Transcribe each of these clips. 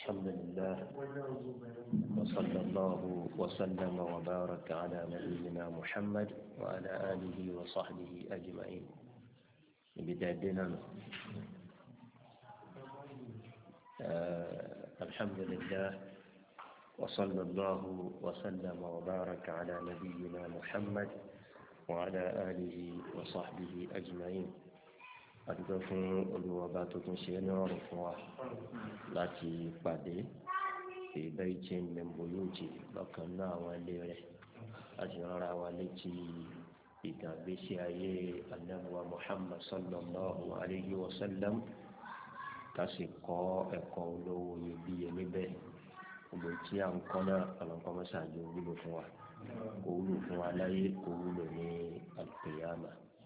الحمد لله وصلى الله وسلم وبارك على نبينا محمد وعلى آله وصحبه أجمعين. بدايتنا الحمد لله وصلى الله وسلم وبارك على نبينا محمد وعلى آله وصحبه أجمعين. adúgbò fún olùwọba tó tún ṣe ní ọrùn fún wa láti pàdé ìbẹ́ ìjẹ́ mẹ́mbò yóò jì lọ́kàn náà àwọn ilé rẹ̀ láti rárá wa létí ìgbàgbésí ayé anábùwà Muhammad sallallahu alayhi wa sallam ká sì kọ́ ẹ̀kọ́ olówó iyebíye níbẹ̀ gbogbo tí à ń kọ́ náà ọlọ́nkọ́ mọ́sàájú wúlò fún wa kó wúlò fún wa láyé kó wúlò ní al-qiyama.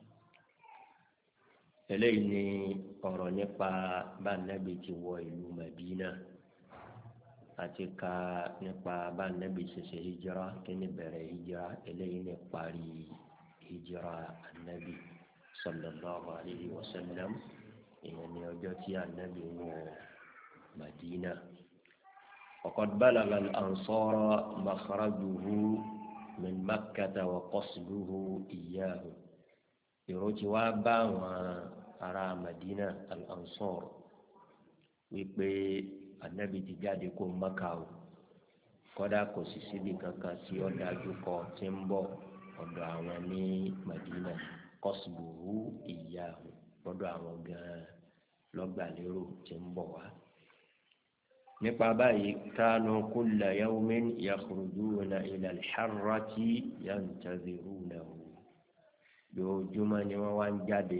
eléyìí ni ọ̀rọ̀ nípa bá Nábì ti wọ ìlú Madina àti ká nípa bá Nábì ṣẹṣẹ hijira kí ni bẹ̀rẹ̀ hijira eléyìí ni parí hijira Nábì sallallahu alayhi wa sallam ìyẹn ni ọjọ́ tí Nábì wọ Madina. وقد بلغ الأنصار مخرجه من مكة وقصده إياه. ìròjì wá bá àwọn ará Madina al-Ansar wípé Ànábì ti jáde kó Mákà o kódà kò sì síbi kankan tí ó dájú kọ tí ń bọ̀ ọ̀dọ̀ àwọn ní Madina qasduhu iyyahu lọ́dọ̀ àwọn gan-an lọ́gbàlérò tí ń bọ̀ wá. nípa báyìí kanu kulla yawmin yakhrujuna ila al-harrati yantadhirunahu. lójúmọ́ ni wọ́n wá ń jáde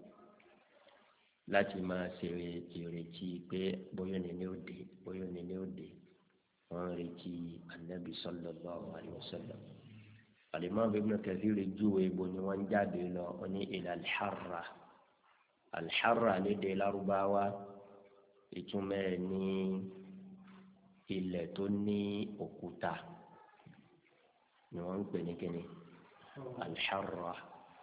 láti máa ṣe ìrètí pé bóyá ní òde bóyá ní òde wọ́n ń retí Ànábì sallallahu alayhi wa sallam. Al-Imam Ibn Kathir júwe ibo ni wọ́n ń jáde lọ wọ́n ní ila al-harra. al-harra lédè Lárúbáwá ìtumọ̀ ẹ̀ ní ilẹ̀ tó ní òkúta ni wọ́n ń pè ní kíni al-harra.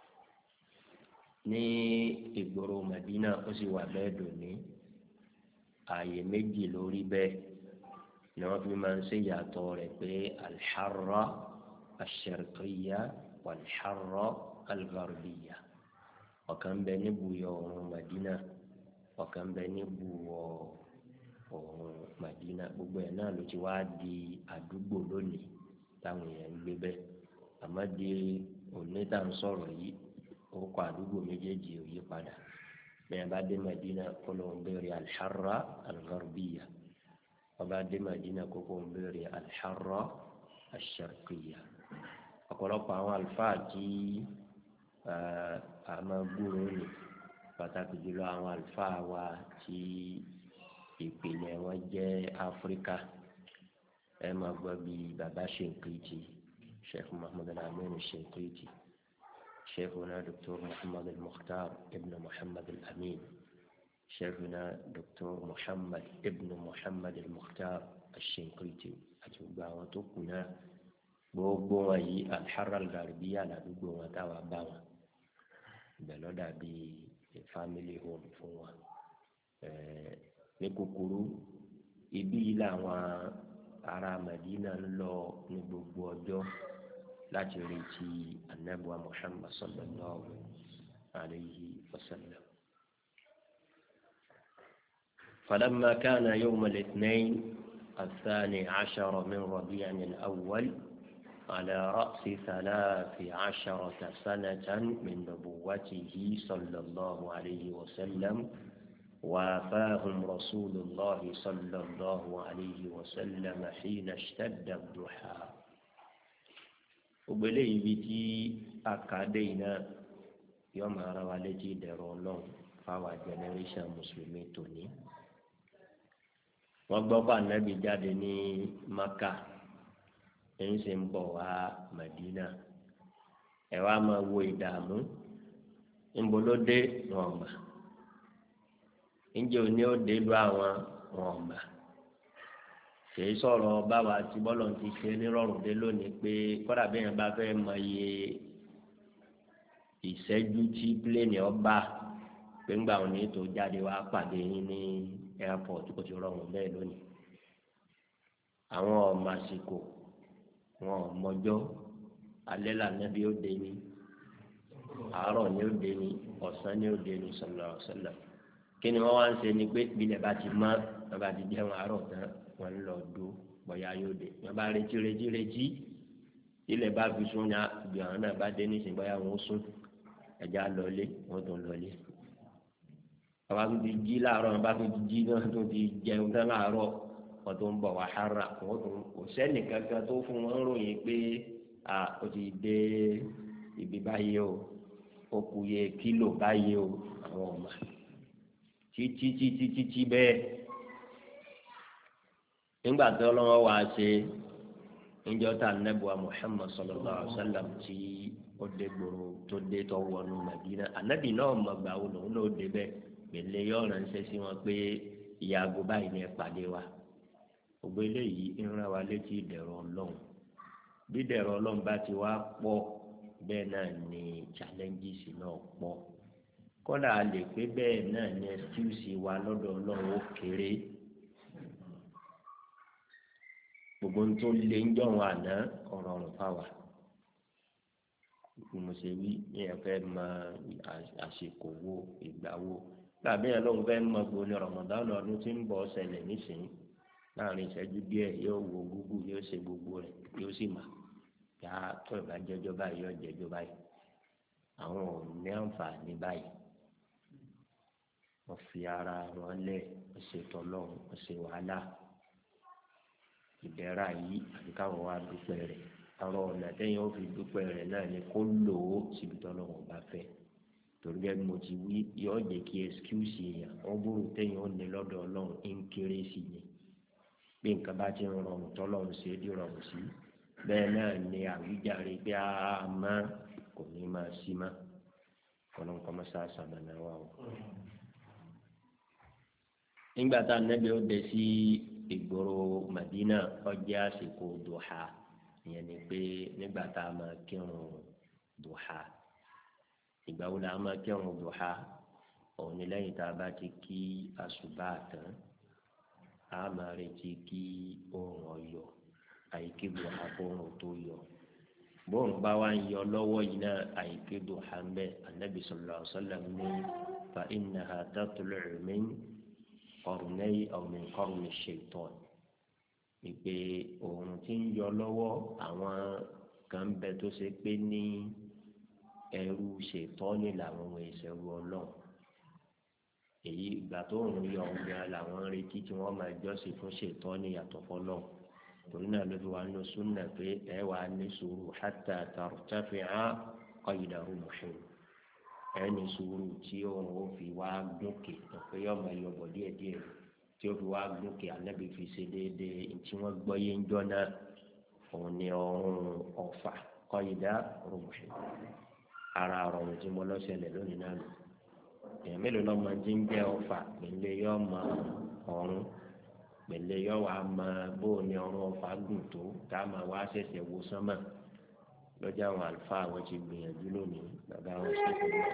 ní ìgboro Madina ó sì wà bẹ́ẹ̀ dòní ààyè méjì lórí bẹ́ẹ̀ ni wọ́n fi máa ń ṣe ìyàtọ̀ rẹ̀ pé al-harra ash-sharqiyya wal-harra al-gharbiyya. ọ̀kan bẹ ní bùyọ̀ oòrùn Madina ọ̀kan bẹ ní bùwọ̀ oòrùn Madina. gbogbo ẹ̀ náà ló ti wá di àdúgbò lónìí táwọn èèyàn ń gbé bẹ́ẹ̀ àmọ́ di òní tá à ń sọ̀rọ̀ yìí orúkọ àdúgbò méjèèjì ò yí padà. bẹ́ẹ̀ bá dé Madina kó ló ń béèrè al-harra al-gharbiyya ọba dé Madina kókó ń béèrè al-harra ash-sharqiyya. ọ̀pọ̀lọpọ̀ àwọn àlùfáà tí a máa gbúròó ní pàtàkì jùlọ àwọn àlùfáà wa tí ìpìlẹ̀ wọn jẹ́ Áfíríkà ẹ máa gbọ́ bí bàbá Shinqiti Sheikh Muhammad al-Amin Shinqiti, شيخنا دكتور محمد المختار ابن محمد الأمين، شيخنا دكتور محمد ابن محمد المختار الشنقيطي أتوقع وتوقنا gbogbo wọn yìí al-harra al-gharbiyya ládùúgbò wọn táwa bá wọn bẹ́ẹ̀ ló dàbí family home fún wọn. ní kúkúrú ibi yìí làwọn ará Madina ń lọ ní gbogbo ọjọ́ láti retí anabuwa Muhammad sallallahu alayhi wa sallam. فلما كان يوم الاثنين 12 من ربيع الأول على رأس 13 سنة من نبوته صلى الله عليه وسلم وافاهم رسول الله صلى الله عليه وسلم حين اشتد الضحى. ògbélé ibi tí akadé iná yọ máa ra wa létí ìdẹ̀rọ̀ Ọlọ́run fáwọn generation mùsùlùmí tòní. wọ́n gbọ́ bá Ànábì jáde ní Maka ẹ̀yìn sì ń bọ̀ wá Madina. ẹ wá máa wo ìdààmú ńbolódé wọn mà ńjẹ́ òní ó dé lu àwọn wọn mà. kìí sọ̀rọ̀ báwa ti bọ́lọ̀ ti ṣe nírọ̀rùn dé lónìí pé kọ́dà bí yẹn bá fẹ́ mọ iye ìṣẹ́jú tí pílẹ̀nì ọba pé ńgbà òní tó jáde wá pàdé yín ní airport kò ti rọrùn bẹ́ẹ̀ lónìí àwọn ọmọ àsìkò wọn ọmọjọ́ alẹ́ lànàbí ó dé ní àárọ̀ ni ó dé ní ọ̀sán ni ó dé ní sallallahu alaihi wasallam kí ni wọ́n wá ń ṣe ni pé ìbílẹ̀ bá ti mọ́ wọ́n bá ti jẹun àárọ̀ tán wọ́n ń lọ dó bóyá yóò dé wọ́n bá retí ilẹ̀ bá fi sún ní ibi àwọn náà bá dé nísìnyí bóyá wọ́n sún ẹja lọlé wọ́n tó lọlé bàbá tó ti jí láàárọ̀ bàbá tó ti jí náà tó ti jẹun tán láàárọ̀ wọ́n tó ń bọ̀ wá hara wọ́n tó kò sẹ́ni kankan tó fún wọn ròyìn pé ó ti dé ibi báyìí o ó kù yẹ kílò báyìí o àwọn ọmọ títí bẹ́ẹ̀ nígbà tó lọ́wọ́ wá ṣe níjọ́ tá nẹ́bùa Muhammad sallallahu alaihi wasallam tí ó dé gbòòrò tó dé tó wọnú Madina ànábì náà mọ̀ gbà wò lòun náà dé bẹ́ẹ̀ gbèlè yọ̀ ránṣẹ́ sí wọn pé ìyá àgọ́ báyìí ni ẹ pàdé wa gbogbo eléyìí ń rán wa létí ìdẹ̀rọ̀ Ọlọ́run bí ìdẹ̀rọ̀ Ọlọ́run bá ti wá pọ̀ bẹ́ẹ̀ náà ni challenges náà pọ̀ kódà a lè pé bẹ́ẹ̀ náà ni excuse wa lọ́dọ̀ Ọlọ́run ó kéré gbogbo ń tó lé ń jọ̀wọ́ àná ọ̀rọ̀ ọ̀rùn fáwa mo ṣe wí ní ẹ̀fẹ́ mọ àsìkò wo ìgbà wo tàbí ẹ̀ lóun fẹ́ mọ gbòòní Ramadan ọdún tí ń bọ̀ ṣẹlẹ̀ nísìnyí láàrin ìṣẹ́jú díẹ̀ yóò wo Google yóò ṣe gbogbo rẹ̀ yóò sì mà yá tó ìbá jẹjọ́ báyìí yóò jẹjọ́ báyìí àwọn ò ní àǹfààní báyìí wọ́n fi ara wọn lẹ̀ wọ́n ṣe tọ́lọ́run wọ́n ṣe wàhálà ìdẹ̀ra yìí àti káwọn wá dúpẹ́ rẹ̀ àwọn ọ̀nà tẹ́yìn ó fi dúpẹ́ rẹ̀ náà ni kó lò ó síbi tọ́lọ́run bá fẹ́ torí gẹ́gẹ́ mo ti wí yóò jẹ́ kí excuse yẹn wọ́n búrò tẹ́yìn ó ní lọ́dọ̀ Ọlọ́run ń kéré sí ni bí nǹkan bá ti ń rọrùn tọ́lọ́run ṣe é dí rọrùn sí bẹ́ẹ̀ náà ni àwíjàre bí a máa kò ní máa sí má ọlọ́run kọ́ mọ́sá sàmànà wa o. nígbà tá a nẹ́bí ó dé sí ìgboro Madina ọjọ́ àsìkò duha ìyẹn ni pé nígbà tá a máa kírun duha ìgbà wo la máa kírun duha òun ni lẹ́yìn tá a bá ti kí àsùbá tán a máa retí kí oòrùn ọyọ àyíké duha oòrùn tó yọ bóòrùn bá wá ń yọ lọ́wọ́ yìí náà àyíké duha ń bẹ anabi sallallahu alaihi wasallam ní fa innaha tatlu'u min qarnay aw min qarni ash-shaytan ìpè oòrùn tí ń yọ lọ́wọ́ àwọn kan bẹ tó ṣe pé ní ẹrú ṣètọ́ni làwọn ohun ìṣẹ̀rù Ọlọ́run èyí ìgbà tó ń yọ ọ̀gá làwọn ń retí tí wọ́n máa jọ́sìn fún ṣètọ́ni yàtọ̀ fọlọ́run torí náà ló fi wá ní súnà pé ẹ wà ní sùúrù hatta tartafi'a qayda rumhin ẹ ní sùúrù tí òun ó fi wá gòkè pé yọ máa yọ bọ̀ díẹ̀díẹ̀ tí ó fi wá gòkè Ànábì fi ṣe déédéé tí wọ́n gbọ́ yé ń jọ náà òun ni ọrùn ọ̀fà qayda rumhin ara ọ̀rọ̀ tí mo lọ ṣẹlẹ̀ lónìí náà nù èèyàn mélòó lọ́ọ́ máa ń jẹ́ ọ̀fà pẹ̀lẹ́ yọ ọmọ ọ̀run pẹ̀lẹ́ yọ wà á máa bó ní ọrùn ọ̀fà gùn tó tá a máa wá ṣẹ̀ṣẹ̀ wo sánmà lọ́jà àwọn àlùfáà àwọn ti gbìyànjú lónìí bàbá wọn ṣe fún mi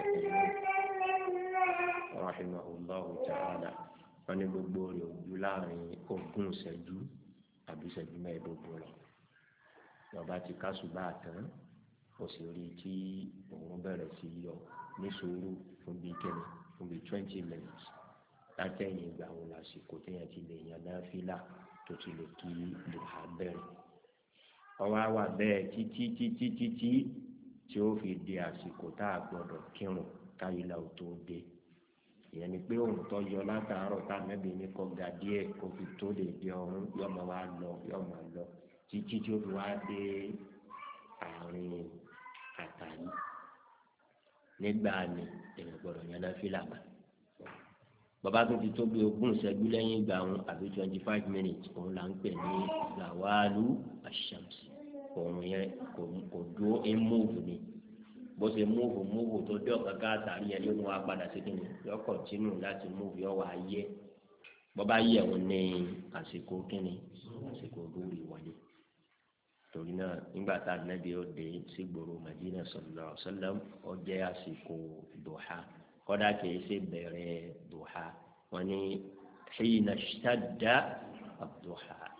rahimahullahu ta'ala wọn ní gbogbo rẹ̀ ojú láàrin ogún ìṣẹ́jú àbí ìṣẹ́jú mẹ́ẹ̀ẹ́dógún lọ bàbá ti kásùbà tán ó sì rí i tí òun bẹ̀rẹ̀ sí yọ ní sùúrù fún bíi kẹ́mi fún bíi 20 minutes látẹ̀yìn ìgbà wo lásìkò téèyàn ti lè yan náfìlà tó ti lè kí duha bẹ̀rẹ̀ ọwọ́ àwà bẹ́ẹ̀ títí tí ó fi di àsìkò tá a gbọ́dọ̀ kírun káyìlá ò tó dé ìyẹn ni pé òun tó yọ látàárọ̀ tá a mẹ́bí ní kọ́ ga díẹ̀ kó fi tó lè di ọ̀run yọmọ wa lọ yọmọ lọ títí tí ó fi wá dé àárín àtàrí nígbà ni èèyàn gbọ́dọ̀ yan náfìlà bá bàbá tó ti tó bí 20 ìṣẹ́jú lẹ́yìn ìgbà wọn àbí 25 minutes òun là ń pè ní zawalu ash-shams òun yẹn kò dúró ń múùfù ni bó ṣe múùfù tó dé ọ̀kan ká àtàrí yẹn yóò mú wa padà sí kíni yóò kọ̀tínù láti múùfù yóò wá yẹ bọ́bá yẹ òun ní àsìkò kíni àsìkò lórí wọlé torí náà nígbà tá a nàbí ó dé sí gbòòrò Madina sallallahu alaihi wasallam ó jẹ́ àsìkò duha kódà kìí ṣe bẹ̀rẹ̀ duha wọn ni hina ishtadda ad-duha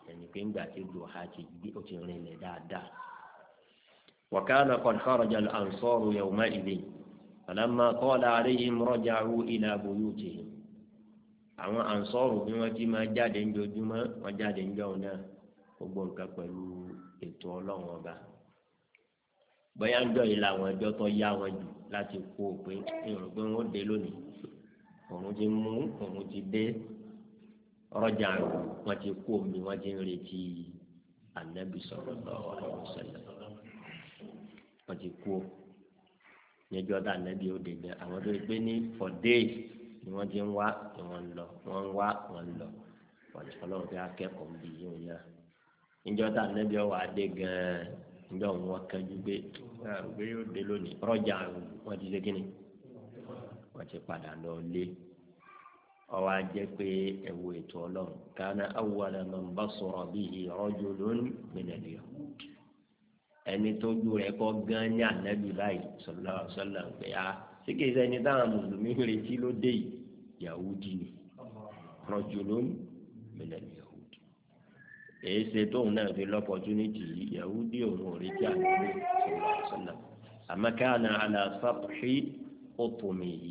ẹni pé ńgbà tí duha ti gbé ó ti rinlẹ̀ dáadáa. wa kana qad kharaja al-ansaru yawma'idhin falamma qala alayhim raja'u ila buyutihim. àwọn ansọ́ọ̀rù bí wọ́n ti máa jáde ńjojúmọ́ wọ́n jáde ńjọ́ náà gbogbo nǹkan pẹ̀lú ètò ọlọ́run ọba. bóyá ńjọ́ yìí làwọn ẹjọ́ tó yá wọn jù láti kó o pé ìrùn pé wọ́n dé lónìí òun ti mú òun ti dé rọ́jà wọn ti kó omi wọn ti ń retí ànábì sallallahu alaihi wasallam wọn ti kó níjọ́ tá ànábì ó dé bẹ́ẹ̀ àwọn tó gbé ní for days ni wọ́n ti ń wá ni wọ́n ń lọ wọ́n ń wá wọ́n ń lọ ọlọ́run fi akẹ́kọ̀ọ́ bí yóò yá níjọ́ tá ànábì ó wà dé gan-an níjọ́ wọn kánjú gbé yóò dé lónìí rọ́jà wọn ti ṣe kíni wọ́n ti padà lọ lé ọwọ́ ajẹ́ pé ẹ̀wọ̀ ètò ọlọ́run kana awwala man basara bihi rajulun min al-yahud ẹni tó ju rẹ̀ kọ́ gan ní ànábì báyìí sallallahu alaihi wasallam pé a ṣé kìí ṣẹni táwọn mùsùlùmí retí ló dé yìí yahudi ni rajulun min al-yahud èyí ṣe tóun náà fi lọ́pọ̀túnìtì yahudi òun ò retí ànábì sallallahu alaihi wasallam àmọ́ kana ala sathi utumihi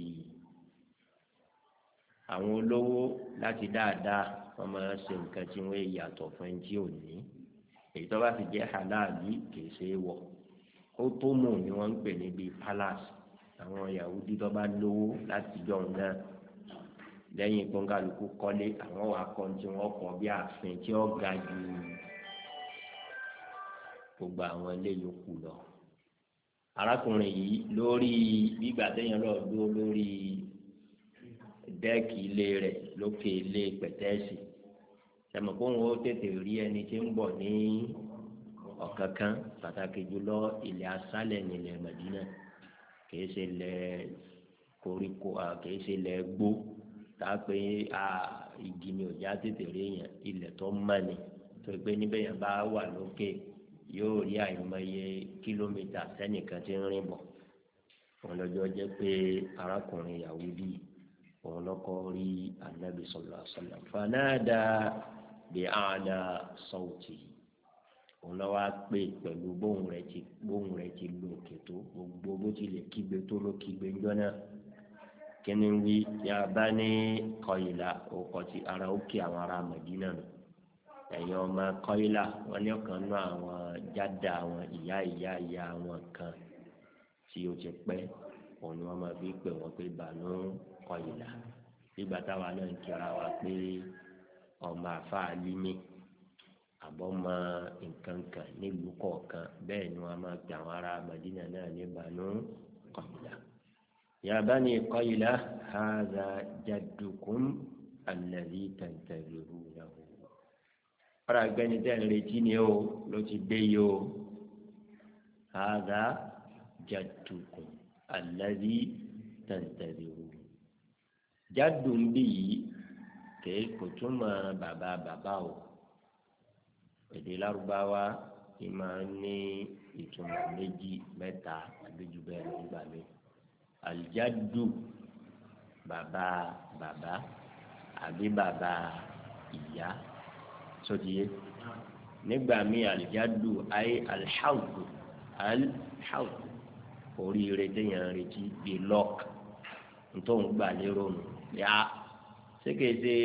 àwọn olówó láti dáadáa wọn máa ń ṣe nǹkan tí wọn yàtọ̀ fún ẹni tí ò ní èyí tó bá ti jẹ́ halali kìí ṣe é wọ̀ ó tó mù ni wọ́n ń pè níbi palace àwọn Yahudi tó bá lówó láti jọ náà lẹ́yìn gbọ̀ngàlùkù kọ́lé àwọn wà kọ́ tí wọ́n kọ́ bí ààfin tí ó ga ju gbogbo àwọn ilé yòókù lọ. arákùnrin yìí lórí gbígbà téèyàn lọ dúró lórí dẹ́ẹ̀kì ilé rẹ̀ lókè ilé pẹ̀tẹ́ẹ̀sì sẹ́mi kó wọn ó tètè rí ẹni tí ń bọ̀ ní ọ̀kánkán pàtàkì jùlọ ilẹ̀ aṣálẹ̀ nílẹ̀ Mẹdínà kìí ṣe ilẹ̀ koríko kìí ṣe ilẹ̀ gbó tá a pé igi ni òjá tètè rí yẹn ilẹ̀ tó mọ́ ni tó pé níbẹ̀ yẹn bá wà lókè yóò rí àìmọye kìlómítà sẹ́nìkan tí ń rìn bọ̀ wọn lọ́jọ́ jẹ́ pé arákùnrin Yahudi òun lọ́kọ́ rí anabi sallallahu alaihi wasallam fanada bi a'la sawti òun lọ́wọ́ á pè pẹ̀lú bóun rẹ̀ ti lo òkè tó gbogbo bó tilẹ̀ kígbe tó ló kígbe ńjọ́ náà kíni wí ya bani Qayla òkò ti ara òkè àwọn ará Mẹdínà nù ẹ̀yin ọmọ Qayla wọn ní ọ̀kan náà àwọn jáde àwọn ìyá àwọn kan tí ó ti pẹ́ òun ni wọ́n máa fi pè wọ́n pé Banu Qayla nígbà táwa náà ń kíra wa pé ọmọ àfáàlì ní àbọ̀mọ nǹkan kan nílùú kọ̀ọ̀kan bẹ́ẹ̀ ni wọ́n máa gbé àwọn ará Madina náà ní Banu Qayla. Ya Bani Qayla hadha jaddukum alladhi tantazirunahu. ọ̀rọ̀ àgbẹ̀ni tẹ́ ń retí ni ó ló ti dé yìí ó hadha jaddukum alladhi tantazirunahu. Jádùn bí yìí kìí kò túmọ̀ bàbá o èdè Lárúbáwá ni máa ń ní ìtumọ̀ méjì mẹ́ta àbí jù bẹ́ẹ̀ lọ nígbà mi aljadu bàbá àbí bàbá ìyá sótìyé nígbà mi aljadu ayé alḥawdu oríire téèyàn retí bíi lọ́ọ̀kì ntòun gbà lérò nù yá sékèsè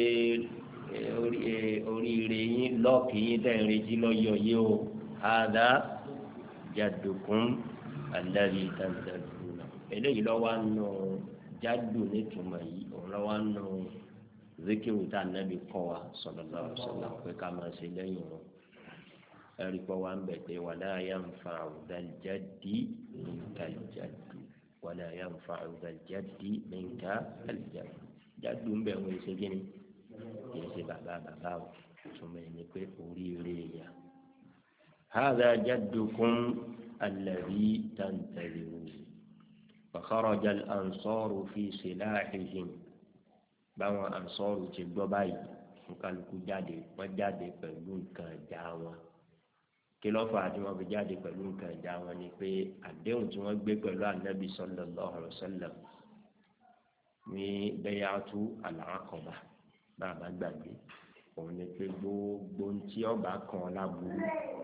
oríire yín lọ́ọ̀kì yín tẹ̀ ń retí lọ́yọ̀ yìí o àdá jaddukum alladhi tantaziruna eléyìí lọ́wọ́ nù jádù nítumọ̀ yìí òun lọ́wọ́ nù zikiru tá nàbí kọ́ wa sallallahu alaihi wasallam pé ká máa ṣe lẹ́yìn wọn ẹ̀rí pọ̀ wá ń bẹ̀ pé wala yanfa'u dhal jaddi minkal jaddu wala yanfa'u dhal jaddi minka al-jadd jádù ń bẹ̀ wọ́n ṣe kíni kìí ṣe bàbá o túmọ̀ ẹni pé oríire yà hadha jaddukum alladhi tantazirun fa kharaja al-ansaru fi silahihim báwọn ansọ́rù ti gbọ́ báyìí kálukú jáde wọ́n jáde pẹ̀lú nǹkan ìjà wọn kí ló fà á tí wọ́n fi jáde pẹ̀lú nǹkan ìjà wọn ni pé àdéhùn tí wọ́n gbé pẹ̀lú anabi sallallahu alaihi wasallam ní bay'atu al-aqaba bàbá gbàgbé òun ni pé gbogbo tí ọba kan láburú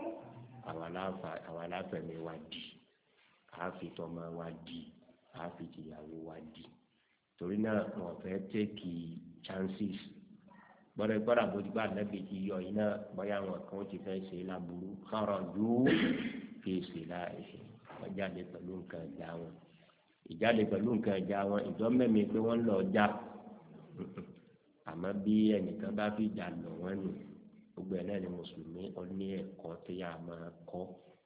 àwọn aláfẹ̀mí wa di àáfitọ́mọ wa di àáfitìyàwó wa di torí náà wọn fẹ́ tẹ́kì chances gbọ́dọ̀ bójúgbà nàbì ti yọ iná bóyá wọn kan ti fẹ́ ṣe láburú kharaju fi silahi wọ́n jáde pẹ̀lú nǹkan ìjà wọn ìjáde pẹ̀lú nǹkan ìjà wọn ìjọ mẹ́mi pé wọ́n lọ já àmọ́ bí ẹnìkan bá fi ìjà lọ wọ́n nù gbogbo ẹ̀ náà ni mùsùlùmí ó ní ẹ̀kọ́ tó yà máa kọ́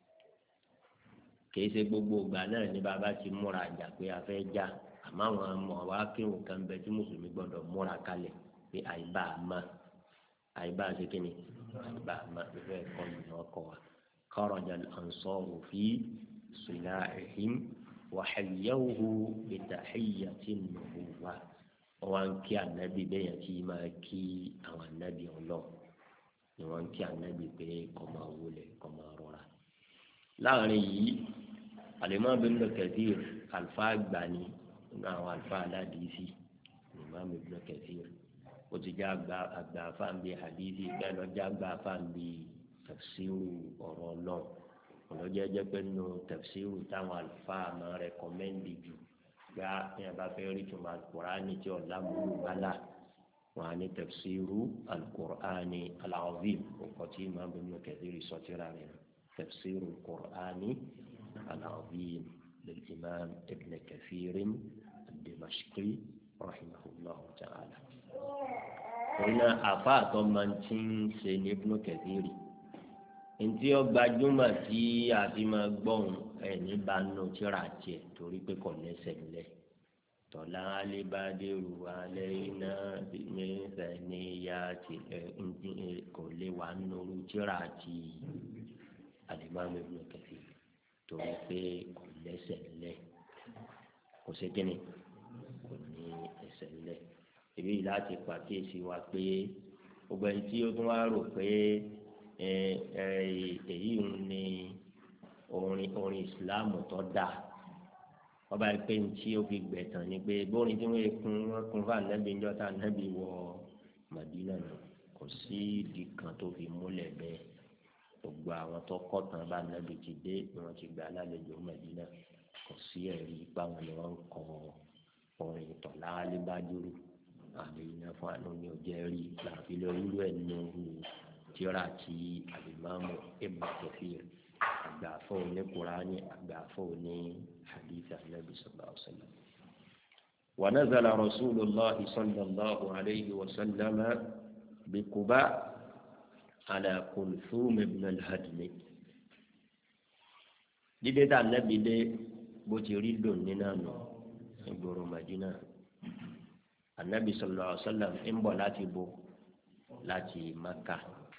kìí ṣe gbogbo ìgbà náà ní bàbá ti múra àjà pé a fẹ́ já àmọ́ àwọn ọmọ wa kéwòn kan bẹ tí mùsùlùmí gbọ́dọ̀ múra kalẹ̀ pé àyíbá ṣe kí ni àyíbá àmà ìfẹ́ ẹ̀kọ́ yìí ni wọ́n kọ́ wa kharaja al-ansaru fi silahihim wa hayyawhu bi tahiyyati an-nubuwwa wọ́n ń kí ànábì bẹ́yẹn tí máa kí àwọn ànábì ọlọ́run ni wọ́n ń kí ànábì pé kó máa wọlé kó máa rọra. láàrin yìí al-Imam Ibn Kathir àlùfáà gbà ní nínú àwọn àlùfáà aládìísí al-Imam Ibn Kathir ó ti já àgbà fáńbì hadithi bẹ́ẹ̀ lọ já àgbà fáńbì tafsiru ọ̀rọ̀ ọlọ́run ọlọ́jọ́ jẹ́ pé nínú tafsiru táwọn àlùfáà máa rẹkọmẹ́ndì jù gbá ní a bá fẹ́ rí tuma alukur'ani tí ọ̀la múlù bala wọn á ní tafsiru alukur'ani al-azim ọkọ̀ tí Imam Ibn Kathir sọtira rẹ̀ tafsiru alukur'ani al-azim lil-Imam Ibn Kathir ad-Dimashqi rahimahullahu ta'ala. Torí náà àfa àtọ́ máa ń tí ń ṣe ní Ibn Kathir ntí ó gbajúmọ̀ tí a fi máa gbọ́n ẹni bá nù tíra tiẹ̀ torí pé kò lẹ́sẹ̀ lẹ̀ tọ́lá alébádéru alẹ́ iná nífẹ̀ níyà tí kò lè wà nùrù tíra ti Al-Imam Ibn Kathir torí pé kò lẹ́sẹ̀ lẹ̀ kò sí kíni kò ní ẹsẹ̀ lẹ̀ èyí láti pàkíyèsí wa pé gbogbo ẹni tí ó tún wá rò pé èyí ni orin ìsìláàmù tó dáa ọba pé ntí ó fi gbẹ̀tàn ni pé bórin tí wọ́n kún fún ànábì ńjọ́ tá ànábì wọ Màdínà nù kò sí ìdí kan tó fi múlẹ̀ bẹ́ẹ̀ gbogbo àwọn tó kọ́ tán bá ànábì ti dé ni wọ́n ti gbà lálejò Màdínà kò sí ẹ̀rí ipá wọn ni wọ́n ń kọ orin ìtọ̀lá alébájúrú àlè iná fún àánú ní ọjọ́ rí làbí lórí rẹ̀ nínú tíra ti Al-Imam Ibn Kathir àgbàfọ́ ní Kùránì àgbàfọ́ ní hadith Ànábì sallallahu alaihi wasallam. Wa nazala Rasulullah sallallahu alaihi wasallam bi Quba ala Kulthum ibn al-Hadmi. dídé tá Ànábì dé bó ti rí dùn nínú àná ìgboro Madina Ànábì sallallahu alaihi wasallam ń bọ̀ láti bo láti Maka.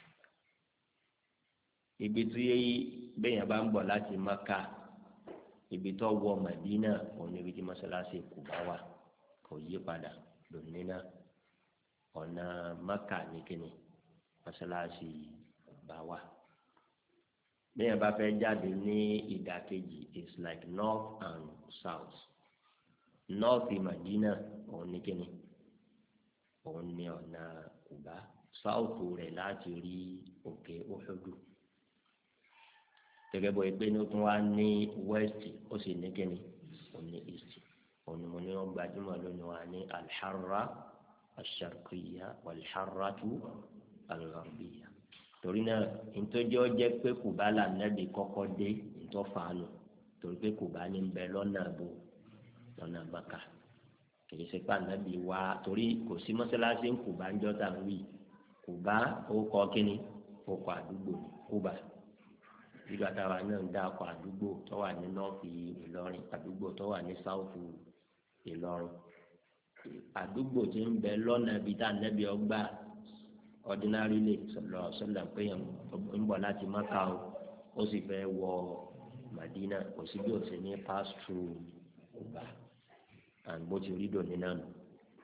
Ibi tí bẹ́yàn bá ń bọ̀ láti Maka ibi tó wọ Madina òun níbi tí mọ́sálásí Kùbá wà kò yí padà lónìí náà ọ̀nà Maka ní kíni mọ́sálásí Kùbá wà. Bẹ́yàn bá fẹ́ jáde ní ìdàkejì it's like north and south. North Madina òun ní kíni òun ní ọ̀nà Kùbá south rẹ̀ láti rí òkè Uhudu. Gẹ́gẹ́ bó ẹgbẹ́ ní o tún wá ní west ó sì ní kíni ó ní east òní mo ní wọn gbajúmọ̀ lónìí wá ní alḥarra ash-sharqiyya wal-harratu al-gharbiyya. Torí náà ntọ́jọ́ jẹ́ pé Kùbá là Nábì kọ́kọ́ dé ntọ́fàánù torí pé Kùbá ní bẹ lọ́nà bó lọ́nà Mákà kìí ṣe pé Nábì wá torí kò sí mọ́sálásí ń Kùbá ń jọ́ta ń wí Kùbá ó kọ́ kíni ó kọ́ àdúgbò Kùbá. Ìgbà táwa náà ń dá ọkọ̀ àdúgbò tó wà ní nọ́ọ̀fì Ìlọrin àdúgbò tó wà ní sáùfù Ìlọrin àdúgbò tí ń bẹ lọ́nà ibi tá Ànábì ọgbà ordinary lè sọlọ pé ń bọ̀ láti Mákà ó sì fẹ́ wọ Madina kò sí bí ó ṣe ní pass through Kùbá and bó ti rí dòní náà nù.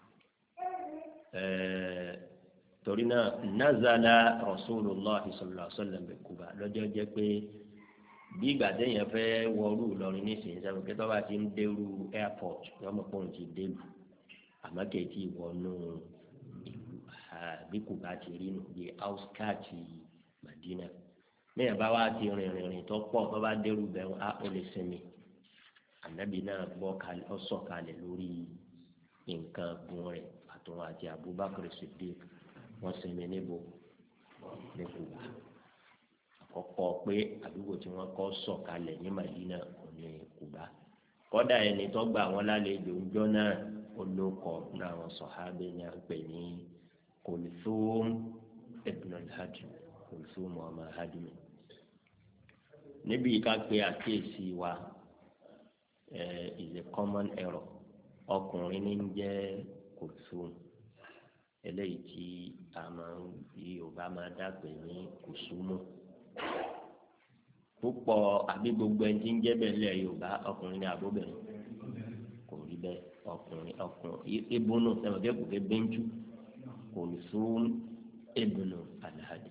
Torí náà nazala Rasulullah sallallahu alaihi wasallam bi Quba lọ́jọ́ jẹ́ pé bí ìgbà téèyàn fẹ́ wọrú Ìlọrin nísìnyí sábà pé tọ́ba ti ń dérú airport lọ́mọ pọ́ùn ti délù àmọ́ kì í ti wọnú ìlú bí kò bá ti rí nù bí outskirt Madina mẹ́yìn bá wá ti rìnrìn tó pọ̀ tó bá dérú bẹ́ẹ̀ á ó lè sinmi ànábì náà ó sọ̀kalẹ̀ lórí nǹkan gun rẹ̀ àtúnwò àti Abubakar Siddiq wọ́n sinmi níbo ní Kùbá àkọ́kọ́ pé àdúgbò tí wọ́n kọ́ sọ̀kalẹ̀ ní Madina ní Kùbá kọ́dà ẹni tó gbà wọ́n lálejò ńjọ́ náà olókọ̀ náà wọn sọ̀hábẹ́ ní à ń pè ní Kulthum ibn al-Hadim Kulthum ọmọ Hadim níbi ká pé àkíyèsí wa is a common error ọkùnrin ní jẹ́ Kulthum eléyìí tí a máa ń Yorùbá máa dàpè ní Kùsùmù púpọ̀ àbí gbogbo ẹni tí ń jẹ́ bẹ́ẹ̀ lẹ̀ Yorùbá ọkùnrin ní àbóbẹ̀rẹ̀ kò rí bẹ́ẹ̀ ọkùnrin ibùnú ẹ̀wọ̀n kẹ́kọ̀ọ́ kẹ́ bẹ́ńjú Kulthum ibn al-Hadim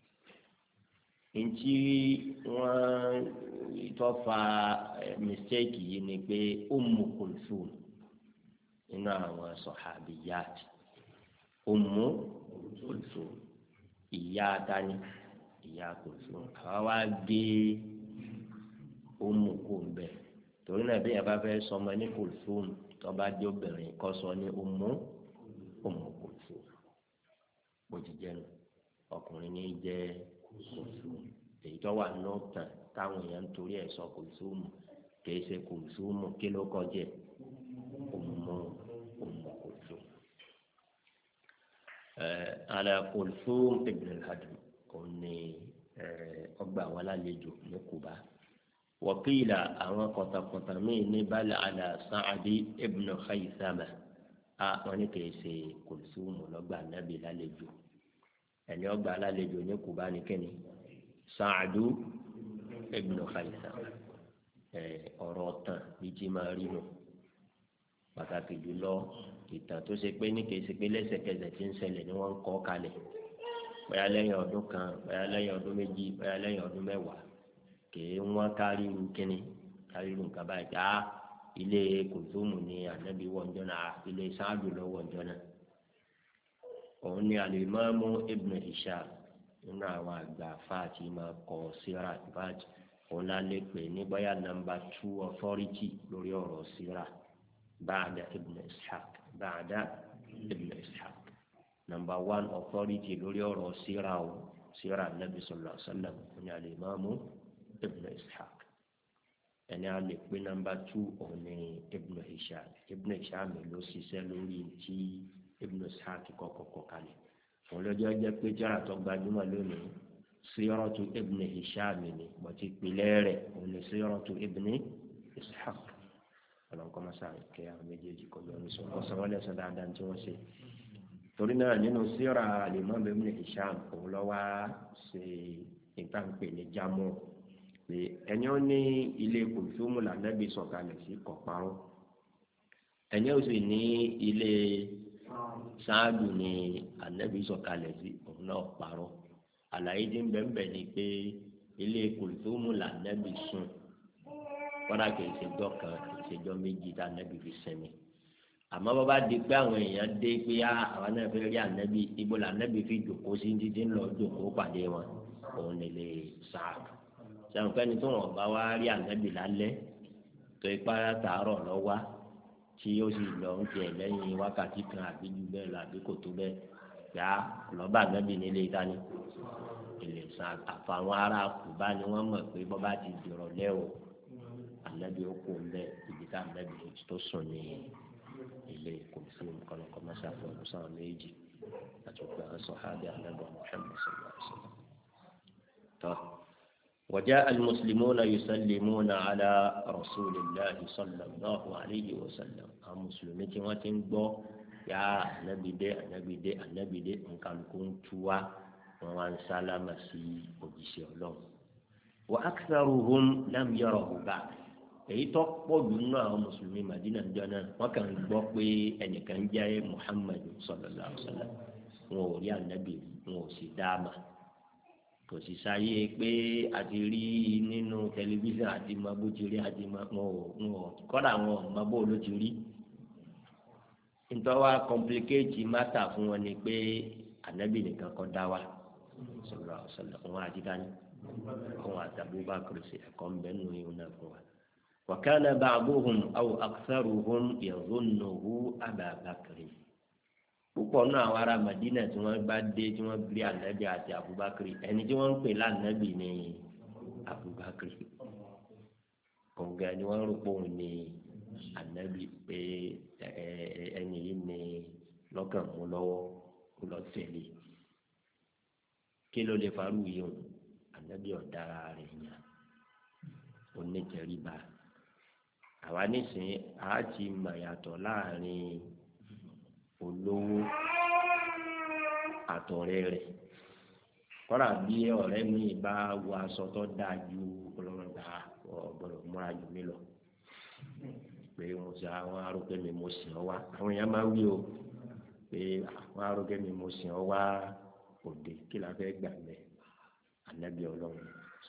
ntí wọ́n tọ́fà mistake yìí ni pé Ummu Kulthum nínú àwọn sọ̀hábìyàt Ummu Kulthum ìyá dání ìyá Kulthum àwa wá gbé Ummu kò ń bẹ̀ torí náà bí yẹn bá fẹ́ sọmọ ní Kulthum tó bá dé obìnrin kọ́ sọ ní Ummu Kulthum bójú jẹ́nu ọkùnrin ní jẹ́ Kulthum èyí tó wà náà tàn táwọn èèyàn ń torí ẹ̀ sọ Kulthum kì í ṣe Kulthum kí ló kọjá Ummu Kulthum. Ala Kulthum ibn al-Hadim òní ọgbà wọn lálejò ní Kùbá wọ́kìlà àwọn kọ̀tàkọ̀tà míì ní bal ala Sa'di ibn Khaythama wọn ní kì í ṣe Kulthum lọ́gbà nábì lálejò ẹni ọgbà lálejò ní Kùbá ní kíni Sa'du ibn Khaythama ọ̀rọ̀ tán bí jí máa rí nù pàtàkì jùlọ ìtàn tó ṣe pé ní kìí ṣe pé lẹ́sẹ̀kẹsẹ̀ tí ń ṣẹlẹ̀ ni wọ́n ń kọ kalẹ̀ bóyá lẹ́yìn ọdún kan bóyá lẹ́yìn ọdún méjì bóyá lẹ́yìn ọdún mẹ́wàá kìí wọ́n káríru kíni káríru nǹkan báyìí ká ilé Kulthum ní ànábì wọ̀njọ́ náà ilé Sa'du lọ wọ̀njọ́ náà òun ni al-Imamu Ibn Hisham nínú àwọn àgbà fáàtì máa kọ síra fáàtì òun la lè pè ní bóyá number 2 authority lórí ọ̀rọ̀ síra ba'da Ibn Ishaq ba'da Ibn Ishaq number 1 authority lórí ọ̀rọ̀ síra o síra Nabi sallallahu alaihi wasallam ní al-Imamu Ibn Ishaq ẹni a lè pè number 2 òun ni Ibn Hisham Ibn Hisham ló ṣiṣẹ́ lórí tí Ibn Ishaq kọ́kọ́ kalẹ̀ òun lọ́jọ́ jẹ́ pé jára tó gbajúmọ̀ lónìí Siratu Ibn Hisham ni bọ́tí ìpìlẹ̀ rẹ̀ òun ni Siratu Ibn Ishaq ọlọ́nkọ́ masá kẹ́ àwọn méjèèjì kọjọ́ ní sọ wọ́n sanwó lẹ́sọ̀ dáadáa tí wọ́n ṣe torí náà nínú síra al-Imam Ibn Hisham òun lọ́ wá ṣe ìtànpè ní jámọ́ pé ẹni ó ní ilé Kulthum lànàbí sọ̀kalẹ̀ sí kọ̀parọ́ ẹni ó sì ní ilé Sa'du ní ànàbí sọ̀kalẹ̀ sí òun náà parọ́ àlàyé tí ń bẹ̀ẹ̀ ni pé ilé Kulthum lànàbí sùn kọ́dà kì í ṣèjọ́ kan kì í ṣèjọ́ méjì tá ànábì fi sinmi àmọ́ bọ́ bá di pé àwọn èèyàn dé pé àwọn náà fẹ́ rí ànábì ibo la ànábì fi jòkó sí títí ńlọ jòkó pàdé wọn òun lè lè Sa'd sẹ́wọ̀n pẹ́ni tó wọ́n bá wá rí ànábì lálẹ́ tó ipá tààrọ̀ lọ́wọ́ tí ó sì lọ ń tiẹ̀ lẹ́yìn wákàtí kan àbí ju bẹ́ẹ̀ lọ àbí kò tó bẹ́ẹ̀ yá lọ́ba ànábì nílé ìdáni ilé Sa'd àfàwọn ará Kùbá ni wọ́n mọ̀ pé bọ́ bá ti dìrọ̀ lẹ́wọ̀ anabi ó kó mbẹ ibi tá anabi tó sùn ní ilé Kulthum kọlọkọ masa fún ọsàn méjì àti ọgbà sọhábì anabi Muhammad sallallahu alaihi wasallam. tó وجاء المسلمون يسلمون على رسول الله صلى الله عليه وسلم àwọn mùsùlùmí tí wọ́n ti ń gbọ́ yá anabi dé nǹkan kó ń tu wá wọn wá ń sálámà sí òjíṣẹ́ Ọlọ́run. وأكثرهم لم يره بعد èyí tó pọ̀ jù nínú àwọn mùsùlùmí Madina jọ náà wọ́n kàn ń gbọ́ pé ẹnìkan jẹ́ Muhammad sallallahu alaihi wasallam wọn ò rí ànábì wọn ò sì dáàmà kò sì sáyé pé àti rí nínú tẹlifíṣàn àti mọ bó ti rí àti mọ wọn ò kọ́dà wọn ò mọ bó ló ti rí nítorí wá complicate matter fún wọn ni pé ànábì nìkan kọ́ dá wa sallallahu alaihi wasallam wọn àti dání wọn àti Abubakar sí ẹ̀kọ́ ń bẹ nínú ìhun náà fún wa. wa kana ba'duhum aw aktharuhum yadhunnuhu Aba Bakr púpọ̀ náà àwọn ará Madina tí wọ́n bá dé tí wọ́n gbé ànábì àti Abubakar ẹni tí wọ́n ń pè lánàbì ní Abubakar kọ̀ǹgà ni wọ́n rò pé òun ní ànábì pé ẹni yìí ní lọ́kàn mú lọ́wọ́ kó lọ tẹ̀lé kí ló lè farú yìí o ànábì ọ̀dára rẹ̀ yàn onítẹ̀ríba àwa nísìnyí a ti mọ̀ yàtọ̀ láàrin olówó àtọ̀rẹ́ rẹ̀ kọ́ra bí ọ̀rẹ́ mi bá wọ aṣọ tó dáa ju ọlọ́mọba ọ̀gbọ́dọ̀ múra jù mí lọ pé mo ṣe àwọn arúgbó mi mo sìn ọ́ wá àwọn èèyàn máa wí o pé àwọn arúgbó mi mo sìn ọ́ wá òde kí la fẹ́ gbà mẹ́ ànábì ọlọ́run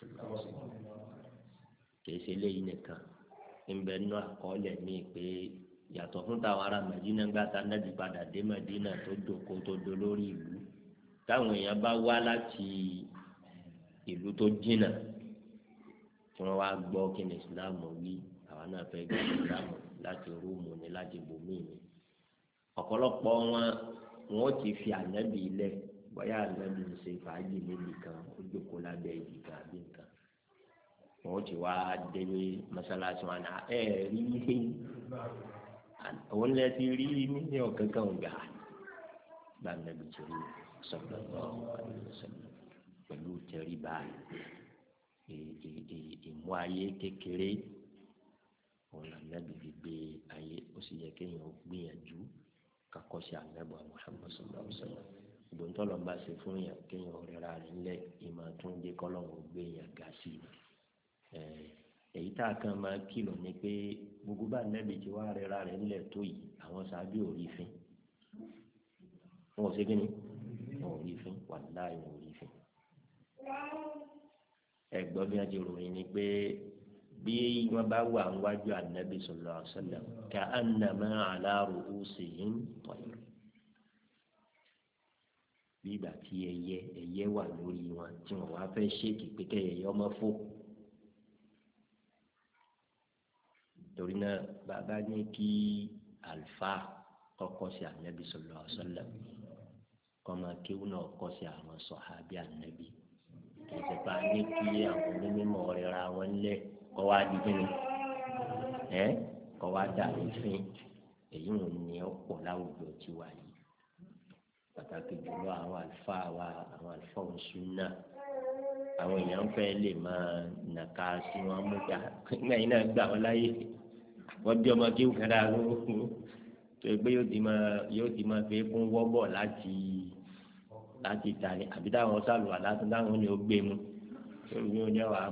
kìí ṣe léyìí nìkan ńbẹ nínú àkọọ́lẹ̀ mi pé yàtọ̀ fún táwọn ará Mẹdínà gbà tá nábì padà dé Mẹdínà tó dòkó tó do lórí ìlú táwọn èèyàn bá wá láti ìlú tó jìnnà tí wọ́n wá gbọ́ kí ni Islam wí àwọn náà fẹ́ gbé Islam láti Róòmù ni láti bòmíì ni ọ̀pọ̀lọpọ̀ wọn ti fi ànábì lẹ̀ bóyá ànábì ń ṣe fàájì níbi kan ó jókòó lábẹ́ igi kan àbí nǹkan wọn ti wá débi mọ́sálásí wọn náà rí òun lẹ ti rí ní ọ̀kankan gbà bá ànábì tó rí sallallahu alaihi wasallam pẹ̀lú tẹríba ìmú ayé kékeré òun ànábì fi gbé ayé ó sì yẹ kéèyàn gbìyànjú kakọ́sí ànábì Muhammad sallallahu alaihi wasallam ìgbóntọ́lọ́ bá ṣe fún yàn kéèyàn rẹ́ra rẹ̀ ńlẹ̀ ìmọ̀ tó ń dé kọ́lọ́hún gbé yàn ga sí i èyí tá a kan máa kìlọ̀ ni pé gbogbo bá ànábì tí wàá rẹ́ra rẹ̀ ńlẹ̀ tó yìí àwọn sábẹ́ ò rí fín wọn ò ṣe kí ni wọn ò rí fín wàláhì wọn ò rí fín ẹgbọ́n bí wọ́n ti ròyìn ni pé bí wọ́n bá wà níwájú ànábì sallallahu alaihi wasallam ka'annama ala ru'usihim tayr bí ìgbà tí ẹyẹ wà lórí wọn tí wọ́n wá fẹ́ ṣéèkì pé kẹ́yẹ ọmọ fò torí náà bàbá ní kí àlùfáà kọ́kọ́ sí ànábì sallallahu alaihi wasallam kọ́mọ kéwù náà kọ́ sí àwọn sọ̀hábí ànábì ìjọba ní kí àwọn onímọ̀ rẹra wọn lẹ̀ kọ́ wá di kíni kọ́ wá dà nífin èyí wọn ní ọ̀pọ̀ láwùjọ tí wà yìí pàtàkì jùlọ àwọn àlùfáà wa àwọn àlùfáà Sunnah àwọn èèyàn fẹ́ lè máa nàka sí wọn mú ká nígbà yìí náà gbà wọn láyè wọ́n bí ọmọ kí wọ́n dáa lówó tó ẹgbẹ́ yóò ti máa fi kún wọ́bọ̀ láti ta ni àbí táwọn sálùwà láti táwọn ni ó gbé mu torí mi ò ní àwọn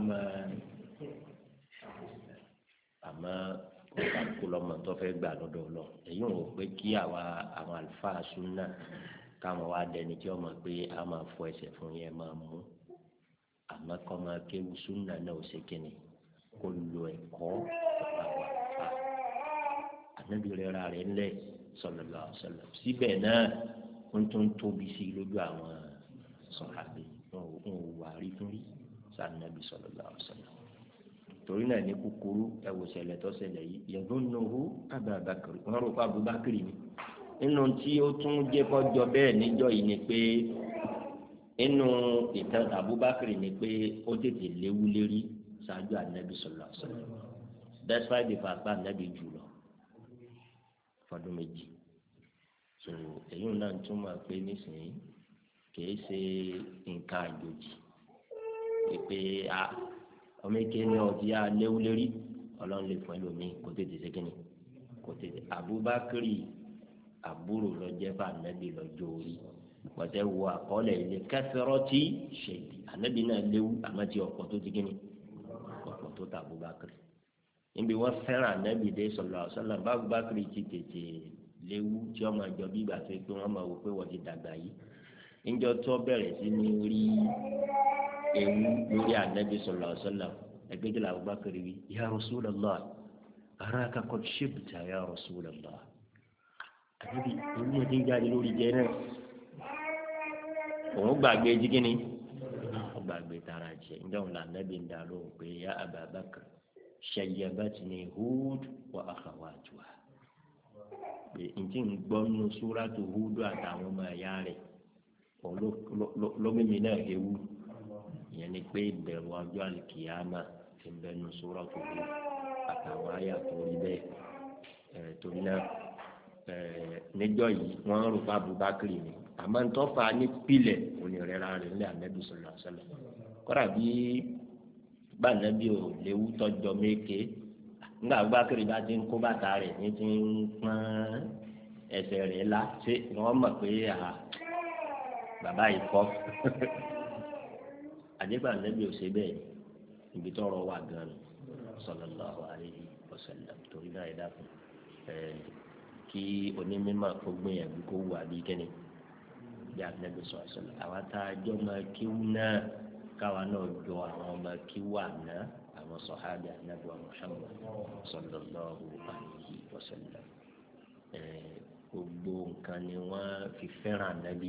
àmọ́ ọ̀gá kó lọ́mọ tó fẹ́ gbà lọ́dọ̀ lọ èyí ò pé kí àwọn àlùfáà Sunnah káwọn wá dẹni tí wọ́n mọ̀ pé a máa fọ ẹsẹ̀ fún yẹn máa mú àmọ́ kọ́ máa kéwu Sunnah náà ó ṣe kíni kó lo ẹ̀kọ́ àwọn àfa ànábì rẹ̀ ra rẹ̀ ńlẹ̀ sallallahu alaihi wasallam síbẹ̀ náà wọ́n tún tóbi sí i lójú àwọn sọ̀hábì wọn ò wà rí fún rí sànàbì sallallahu alaihi wasallam torí náà ní kúkúrú ẹ̀wò ṣẹlẹ̀ tó ṣẹlẹ̀ yìí yadhunnuhu Aba Bakr wọn rò pé Abubakar ni nínú tí ó tún jẹ́ kọjọ bẹ́ẹ̀ níjọ́ yìí ni pé inú ìtàn Abubakar ni pé ó tètè léwu lérí ṣáájú ànábì sallallahu alaihi wasallam despite the fact that ànábì jù lọ fọdún méjì so èyí náà tún máa pé nísìnyí kìí ṣe nǹkan àjòjì pé ọmọ eke ní ọtí á léwu lérí Ọlọ́run lè fún ẹlòmíì kó tètè ṣe kínní kó tètè Abubakar àbúrò lọ jẹ́ fún ànábì lọ́jọ́ orí pọ̀tẹ́ wo àkọọ́lẹ̀ ilé kẹfẹ́rọ́ tí ṣèbí ànábì náà léwu àmọ́ tí ọ̀pọ̀ tó ti kíni ọ̀pọ̀ tó ta Abubakar níbi wọ́n fẹ́ràn ànábì dé sallallahu alaihi wasallam bá Abubakar ti tètè léwu tí wọ́n máa jọ bí ìgbà tó pé wọ́n máa wò pé wọ́n ti dàgbà yìí níjọ́ tó bẹ̀rẹ̀ sí ní rí ewu lórí ànábì sallallahu alaihi wasallam ẹgbẹ́ jẹ́ Abubakar wí ya Rasulullah araka qad shibta ya Rasulullah ànábì ewu yẹn ti ń jáde lórí jẹ náà òun gbàgbé jíkínní òun gbàgbé tara jẹ ǹjẹ́ òun là nẹ́bí ń dá lóhùn pé ya Aba Bakr shayyabatni Hud wa akhawatuha pé ntí ń gbọ́ nínú súrátù Hud àtàwọn ọmọ ẹ̀yà rẹ̀ òun ló mímí náà ewu ìyẹn ni pé ìbẹ̀rù ọjọ́ àlìkìyàmà ti ń bẹ́ẹ̀ nínú súrátù Hud àtàwọn àyà tó rí bẹ́ẹ̀ torí náà níjọ́ yìí wọ́n rò fún Abubakar ni àmọ́ ntọ́fà ní pilẹ̀ onírẹ́ra rẹ̀ ńlẹ̀ Ànábì sallallahu alaihi wasallam kọ́ra bí bá Ànábì ò léwu tọ́jọ́ méke nígbà Abubakar bá ti ń kó bàtà rẹ̀ ní ti ń pọ́n ẹsẹ̀ rẹ̀ la ṣé wọ́n mọ̀ pé bàbá yìí kọ́ àdébà Ànábì ò ṣe bẹ́ẹ̀ ibi tọ́rọ̀ wà gan-an sallallahu alaihi wasallam torí náà ẹ dákun kí onímọ̀ kó gbìyànjú kó wà bí kẹ́ni bí Ànábì sallallahu alaihi wasallam àwọn tá a jọ máa kíw náà káwa náà jọ àwọn ọmọ kíw àná àwọn sọ̀hábì Ànábì Muhammad sallallahu alaihi wasallam gbogbo nǹkan ni wọ́n fi fẹ́ràn Ànábì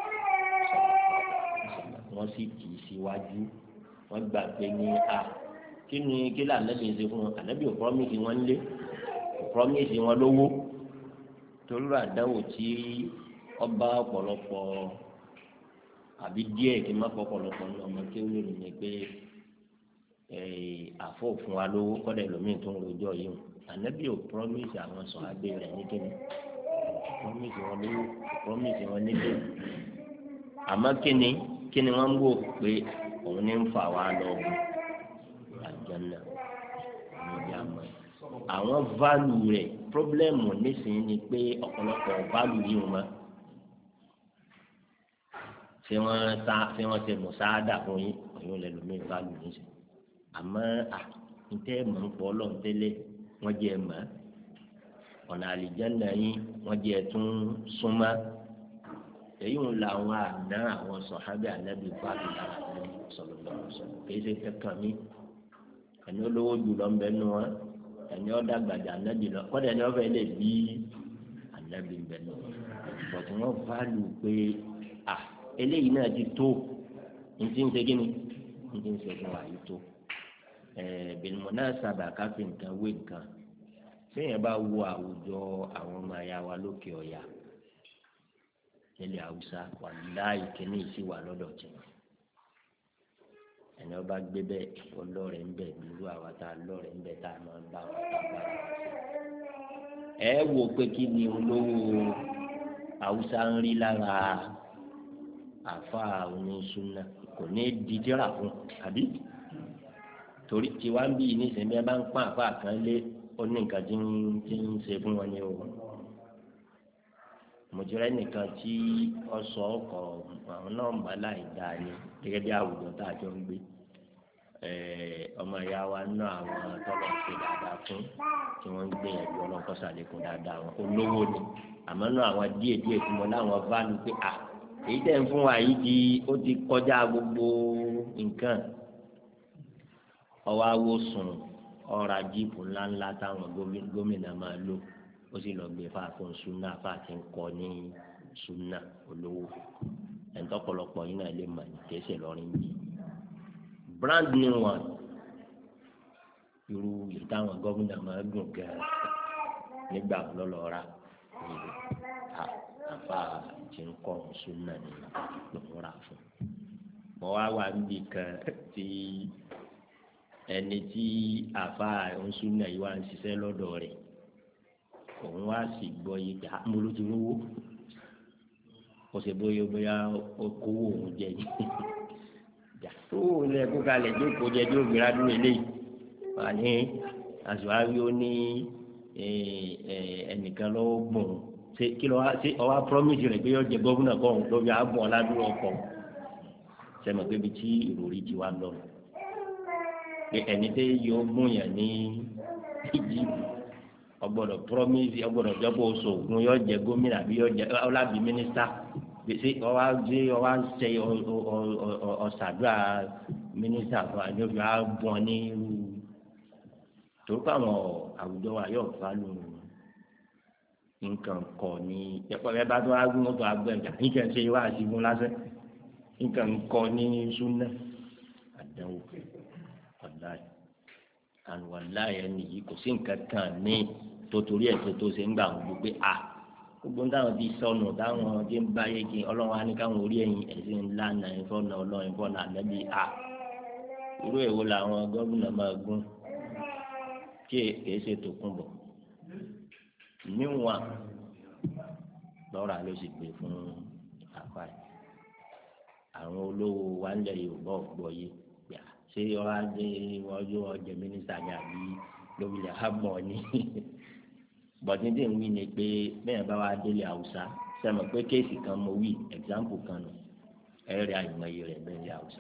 wọ́n sì kì í síwájú wọ́n gbà pé ní kí ni kí lè Ànábì ṣe fún wọn Ànábì ò promise wọn lé ò promise wọn lówó torí àdáwò tí ọba ọ̀pọ̀lọpọ̀ àbí díẹ̀ kí n má pọ̀pọ̀lọpọ̀ ní ọmọ tí ó lè ní pé àfọ̀ fún wa lówó kọ́dẹ̀ lómìn tó ń rojọ́ yìí o Ànábì ò promise àwọn sọ abẹ́ rẹ̀ ní kíni promise wọn lówó promise wọn nílé àmọ́ kíni wọ́n ń wò pé òun ní ń fà wá lọ àjẹnà àwọn ìyá mọ́ àwọn value rẹ̀ pọ́blẹ́mù nísìnyí ni pé ọ̀pọ̀lọpọ̀ value yìí wọn ṣé wọ́n ṣe mùsáádà fún yín ọ̀yọ́ lẹ́lòmíì value nísìnyí àmọ́ ntẹ́ mọ̀ ń pọ̀ lọ́n tẹ́lẹ̀ wọ́n jẹ́ mọ̀ ọ̀nà àlìjánnà yín wọ́n jẹ́ tún súnmọ́ èyí ń la àwọn àná àwọn sọ̀hábì Ànábì fáàbì lára Ànábì sallallahu alaihi wasallam kì í ṣe kẹ́kàn mí ẹni olówó jùlọ ń bẹ nù wọn ẹni ọ̀dàgbàjà Ànábì lọ kọ́dà ẹni ọ̀fẹ́ lè bí Ànábì ń bẹ nù wọn bọ̀tù wọn fáàlù pé eléyìí náà ti tó ntí ń ṣe kí ni ntí ń ṣe fún wa yìí tó bil munasaba káfí nǹkan wé nǹkan sẹ́yìn bá wo àwùjọ àwọn ọmọ ẹ̀yà wa lókè ọ̀yà nílẹ̀ Haúsá wàláhì kìíní sí wà lọ́dọ̀ tí ẹni ọba gbé bẹ́ẹ̀ ọlọ́rẹ̀ ń bẹ̀ nílùú àwa tá a lọ́rẹ̀ ń bẹ̀ tá a máa ń bá wa tá a bá wa ṣe. ẹ wo pé kí ni olówó Haúsá ń rí lára àfa oníṣúná kò ní di tíra fún àbí torí tiwa ń bí nísìnyí bí ẹ bá ń pọ́n àfa kan lé ó ní nǹkan tí ń ṣe fún wọn ni o mọ̀jọ́rẹ́ nìkan tí ọ sọ ọkọ̀ àwọn náà ń bá láì dáa ni gẹ́gẹ́ bí àwùjọ tá a jọ ń gbé ọmọ ìyá wa náà àwọn tọ́lọ̀ ṣe dáadáa fún tí wọ́n ń gbìyànjú ọlọ́kọ́ sàlékún dáadáa wọn olówó ni àmọ́ náà àwọn díẹ̀ tí mo láwọn bá ní pé èyí tẹ̀ ń fún wa yìí ó ti kọjá gbogbo nǹkan ọwọ́ awo sùn ọ̀rọ̀ ajíìpù ńláńlá táwọn gómìnà máa lò ó sì lọ gbé fáfún súnà fáti ń kọ ní súnà olówó ẹ̀ńtọ́pọ̀lọpọ̀ yìí náà lè mọ̀ ní kéésì lọ́rin bí brand new one irú ìtàwọn gómìnà máa gùn gan nígbà lọ́lọ́ra ìlú àfa tí ń kọ́ súnà ní lòún rà fún mọ́ wá wà níbi kan tí ẹni tí àfa súnà yìí wá ń ṣiṣẹ́ lọ́dọ̀ rẹ̀ òun wá sì gbọ́ yìí jà múlò tí wọ́n wó kò sì bóyá okòwò òun jẹ yìí jà tó ilé ẹ̀kọ́ kalẹ̀ jókòó jẹ tó gbéra dúró eléyìí wà ní àṣùwárí ó ní ẹnìkan lọ́wọ́ gbọ̀n ṣé kí lọ́wọ́ ṣé ọwọ́ promise rẹ̀ pé yọ jẹ gọ́vùnà kọ́ ọ̀hún lórí àgbọ̀n ọ̀làdúró ọkọ̀ sẹ́mi pé ibi tí ìròrí ti wá lọ pé ẹni tẹ́ yọ gbọ̀nyàn ní Íjíbítì ọgbọ́dọ̀ promise ọgbọ́dọ̀ jọpọ oṣù ògùn yóò jẹ gómìnà àbí yóò jẹ ọlábì mínísítà gbèsè ọwá ṣe ọsàdúrà mínísítà fún àjọyọ̀ àbọn ní irú torípé àwọn àwùjọ wa yóò fálù nǹkan kọ ní ẹ̀pọ̀ ẹ bá tó wá gbé mọ́tò agbẹjà nǹkan ṣe wá sí fún lásán nǹkan kọ́ ní súnà àdánwò wàláì àwọn wàláì ẹni yìí kò sí nǹkan kan ní tó torí ẹ̀sẹ̀ tó ṣe ń gbà wọ́n gbé à gbogbo táwọn ti sọnù táwọn ti ń báyé kí ọlọ́run á ní káwọn orí ẹ̀yìn ẹ̀sìn ńlá náà ẹ̀fọ́ náà ọlọ́run ẹ̀fọ́ náà lẹ́bi à irú èwo làwọn gómìnà máa gún tí èé ṣe tó kún bọ̀ níwọ̀n lọ́ra ló sì gbé fún àfa yìí àwọn olówó wa ń lẹ Yorùbá ọ̀gbọ́ yìí gbà ṣé ọ̀rá dé ọjọ́ ọjọ́ mínísítà ní àbí lórílẹ̀ àbọ̀ ni bọ̀dé dé ń wí ni pé bẹ́ẹ̀ bá wa délé Haúsá sẹ́mi pé kéèsì kan mo wí example kan nù ẹ̀rẹ́ àìmọye rẹ̀ bẹ́ẹ̀ ní Haúsá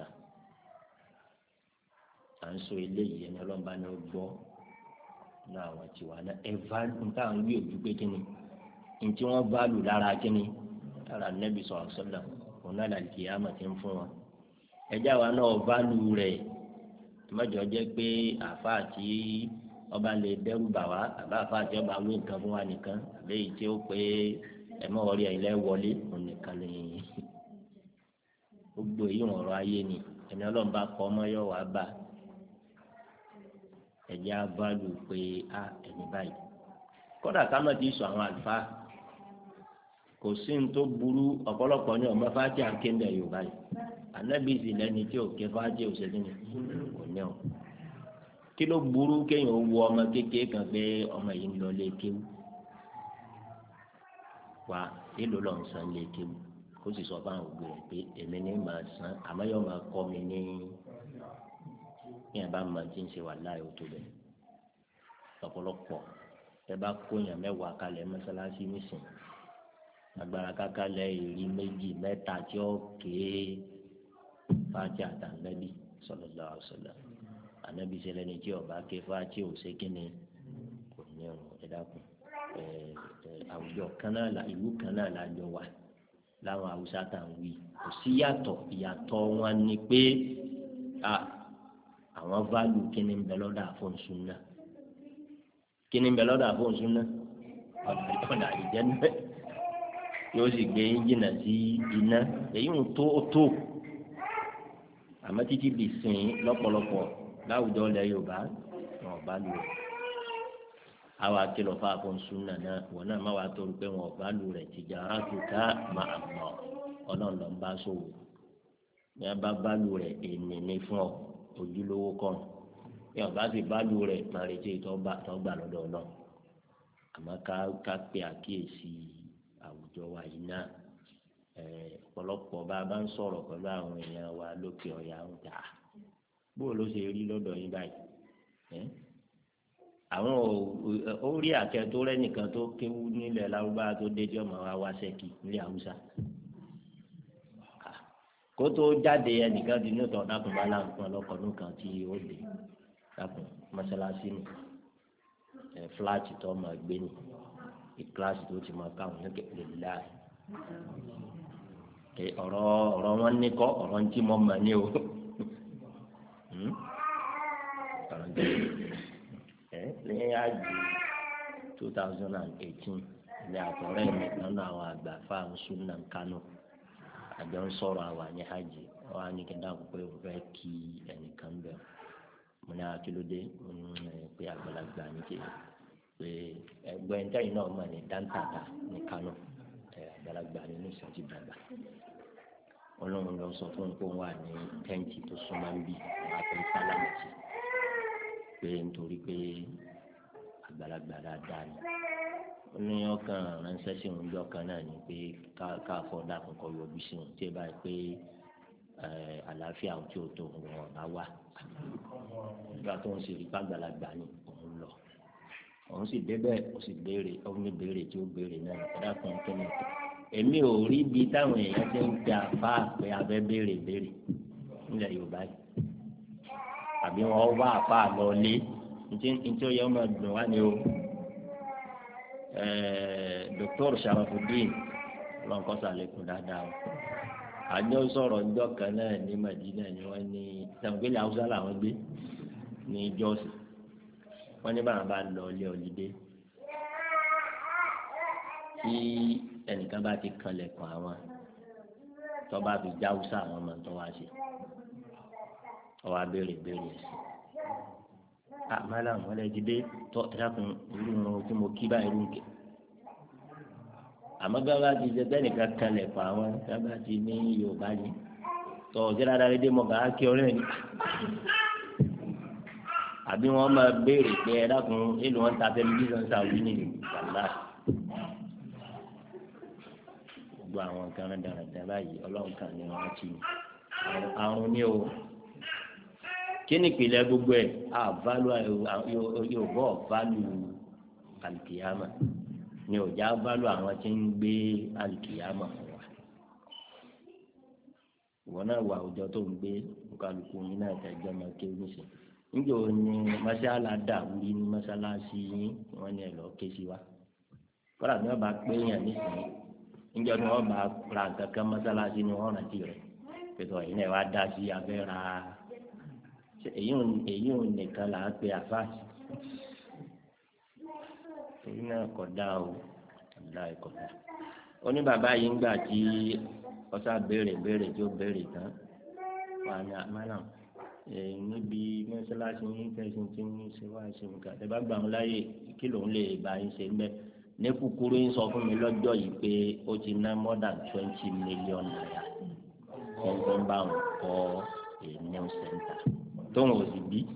à ń sọ eléyìí ẹni ọlọ́mọba ni ó gbọ́ ní àwọn tiwa náà ẹ̀fà nǹkan àwọn wí ojú pé kíni ntí wọ́n bá lù lára kíni lára Nẹ́bí sọ̀rọ̀ sọ́dọ̀ òun náà làlùkì àmọ̀ tí ń fún wọn ẹjẹ́ àwa náà bá lù rẹ̀ mọ́jọ jẹ́ pé àfa àti ọba lè dẹ́rù bà wá àbá àfa àti ọba wí nǹkan fún wa nìkan léyìí tí ó pé ẹ̀mọ́ orí ẹ̀yìn lẹ́ wọlé òun nìkan lè gbogbo èyí wọn ọ̀rọ̀ ayé ni ẹni Ọlọ́run bá kọ́ ọmọ yọ wá bá ẹ̀jẹ̀ abálù pé a ẹni báyìí kódà ká má ti sọ àwọn àlùfáà kò sí ní tó burú ọ̀pọ̀lọpọ̀ ní ọmọ fájì àkéńdẹ̀ Yorùbá yìí Ànábì sì lẹ́ni tí ò ké fájì òṣèlú ni kò ní ọ kí ló burú kéèyàn wo ọmọ kékeré kan pé ọmọ yìí ń lọ lé kéwú wa èlò lọ ń san lé kéwú kó sì sọ fáwọn òbí rẹ̀ pé èmi ní màá san àmọ́ yóò máa kọ́ mi ní yẹn bá máa ti ń ṣe wà láì ó tó bẹ́ẹ̀ ọ̀pọ̀lọpọ̀ ẹ bá kóyàn mẹ́wàá kalẹ̀ mọ́sálásí nísìn agbára kákalẹ̀ ìrí méjì mẹ́ta tí ó kéé fájì àtàlẹ́bí sallallahu alaihi wasallam ànábì ṣẹlẹ̀ ní tí ọba ké fájì ò ṣe kí ni kò ní ọ̀run ẹ dákun àwùjọ kan náà ìlú kan náà la jọ wà láwọn Haúsá tá à ń wí kò sí ìyàtọ̀ wọn ni pé àwọn válù kíni ń bẹ lọ́dọ̀ àfọ̀nsún náà kíni ń bẹ lọ́dọ̀ àfọ̀nsún náà ọ̀dà ìjẹ́ náà yóò sì gbé jìnnà sí iná èyí ń tó àmọ́ títí bì sìn lọ́pọ̀lọpọ̀ láwùjọ ilẹ̀ Yorùbá wọn bá lù rẹ̀ àwọn akélọ̀ fún àfọ̀nsún náà wọn náà má wàá torí pé wọn bá lù rẹ̀ tijaratuka ma'a Allah ọlọ́ọ̀lọ́ ń bá sòwò ní abá lù rẹ̀ ènìyàn ní fún ọ ojúlówó kan ní ọba sì bálù rẹ màrìjẹ ìtọgbà lọ́dọ̀ náà àmọ́ ká pe àkíyèsí àwùjọ wa yìí náà ọ̀pọ̀lọpọ̀ bá a bá ń sọ̀rọ̀ pẹ̀lú àwọn èèyàn wa lókè ọ̀yà ń tà bó ló ṣe rí lọ́dọ̀ yín báyìí àwọn orí àkẹtó rẹ nìkan tó kéwú nílẹ̀ Lárúbáwá tó déjọ́ máa wá wá sẹ́kì nílẹ̀ Haúsá kótó jáde ẹnìkan di nítorí dákun bá láǹkan lọkọọdún kan tí ó dé dákun mọ́sálásí ni fúláàtì tó máa gbé ni kíláàsì tó ti máa káwọn ní kékeré láàyè ọ̀rọ̀ wọn ní kọ́ ọ̀rọ̀ ń tí mọ́ mọ́ ní o lẹ́yìn àjò 2018 ilé àtọ̀rẹ́ mi nínú àwọn àgbà fáwọn súnà Kánò àjọ ń sọ̀rọ̀ àwa ní hajj wọn á ní kí n dáhùn pé òun fẹ́ kí ẹnìkan bẹ̀ mo ní akílódé pé àgbàlagbà ní kí pé ẹgbẹ́ ìtẹ́yìn náà mọ̀ ní dáńtàtà ní Kánò àgbàlagbà ní ìsọ̀tì dàgbà ọlọ́run lọ sọ fún un pé òun wà ní tẹ́ǹtì tó súnmọ́ ń bì wọn á fẹ́ sálámùtì pé nítorí pé àgbàlagbà dáadáa ni ó ní ọkàn ránṣẹ́ sí òun jọ kan náà ni pé káàfọ́ dàkún kọ́ yọjú sí òun tí ẹ báyìí pé àlàáfíà òun tí ò tó òun ọ̀bá wà nígbà tó ń sì rí pàgbàlagbà ni òun lọ òun sì débẹ̀ ó sì béèrè ó ní béèrè tí ó béèrè náà ẹ̀dá kan tó ní èmi ò rí ibi táwọn èèyàn ti ń gbé àbá pé abẹ́ béèrè béèrè nílẹ̀ Yorùbá yìí àbí wọn wá àpá lọ lé ntí ó yẹ ọmọ dùn wá ní o Dr. Sharafuddin lọ́nkọ́sà lẹ́kùn dáadáa o àjọ sọ̀rọ̀ ńjọ́ kan náà ní Madina ni wọ́n ní sàmùgbélé Haúsá làwọn gbé ní Jọ́ọ̀sì wọ́n ní báwọn bá lọ ilé ọ̀lídé tí ẹnìkan bá ti kanlẹ̀kùn àwọn tọ́ba fi jáwúsá àwọn ọmọ tó wá ṣe ọwọ́ abéèrè ẹ̀sìn àmàlà àwọn ẹlẹ́dìdé tọ́ ẹ̀dákun irú wọn tí mo kí báyìí irú nkè àmọ́ gbàgbà ti ṣe bẹ́ẹ̀ nìkan kanlẹ̀ fún àwọn gbàgbà ti ní Yorùbá yìí tọ́ ọ̀jẹ́ dáadáa lédè mọ̀ bá kí ọ̀rẹ́ ni àbí wọ́n máa béèrè pé ẹ̀dákun èlò wọn ta tẹlifíṣàn sàwùjí ní ìgbàlá gbogbo àwọn nǹkan dáradára báyìí Ọlọ́run kan ní wọn ti àrùn ní o kí ni ìpìlẹ̀ gbogbo ẹ̀ yóò bọ́ válù alìkìyàmà ni ò já válù àwọn tí ń gbé alìkìyàmà fún wa ìwọ náà wà àwùjọ tó ń gbé kálukú yín náà tẹjọ́ máa ké níṣẹ́ níjẹ́ o ní mọ́ṣálá dàwúrí ní mọ́ṣáláṣí yín wọ́n ní ẹ̀ lọ́ọ́ ké sí wa kọ́lá tí wọ́n bá pé yàn nísìnyí níjẹ́ tí wọ́n bá ra nǹkan kan mọ́ṣáláṣí ni wọ́n rántí rẹ̀ pẹ̀tọ́ yìí náà wá dá sí abẹ́ra èyí ò nìkan là á pe àfáàsì èyí náà kọ̀ dá o ọ̀dà ẹ̀kọ́ dá ó ní bàbá yìí ń gbà tí ọ̀sà béèrè tí ó béèrè tán wà ní àmàlà níbi mọ́ṣáláṣí yín tẹ̀sí tí ń ṣe wá ṣe nǹkan ẹ bá gbà wọn láyè kí lòun lè bá yín ṣe mbẹ́ ní kúkúrú yín sọ fún mi lọ́jọ́ yìí pé ó ti ná more than 20 million naira wọ́n bá wọn kọ́ a new center tóun ò sì bí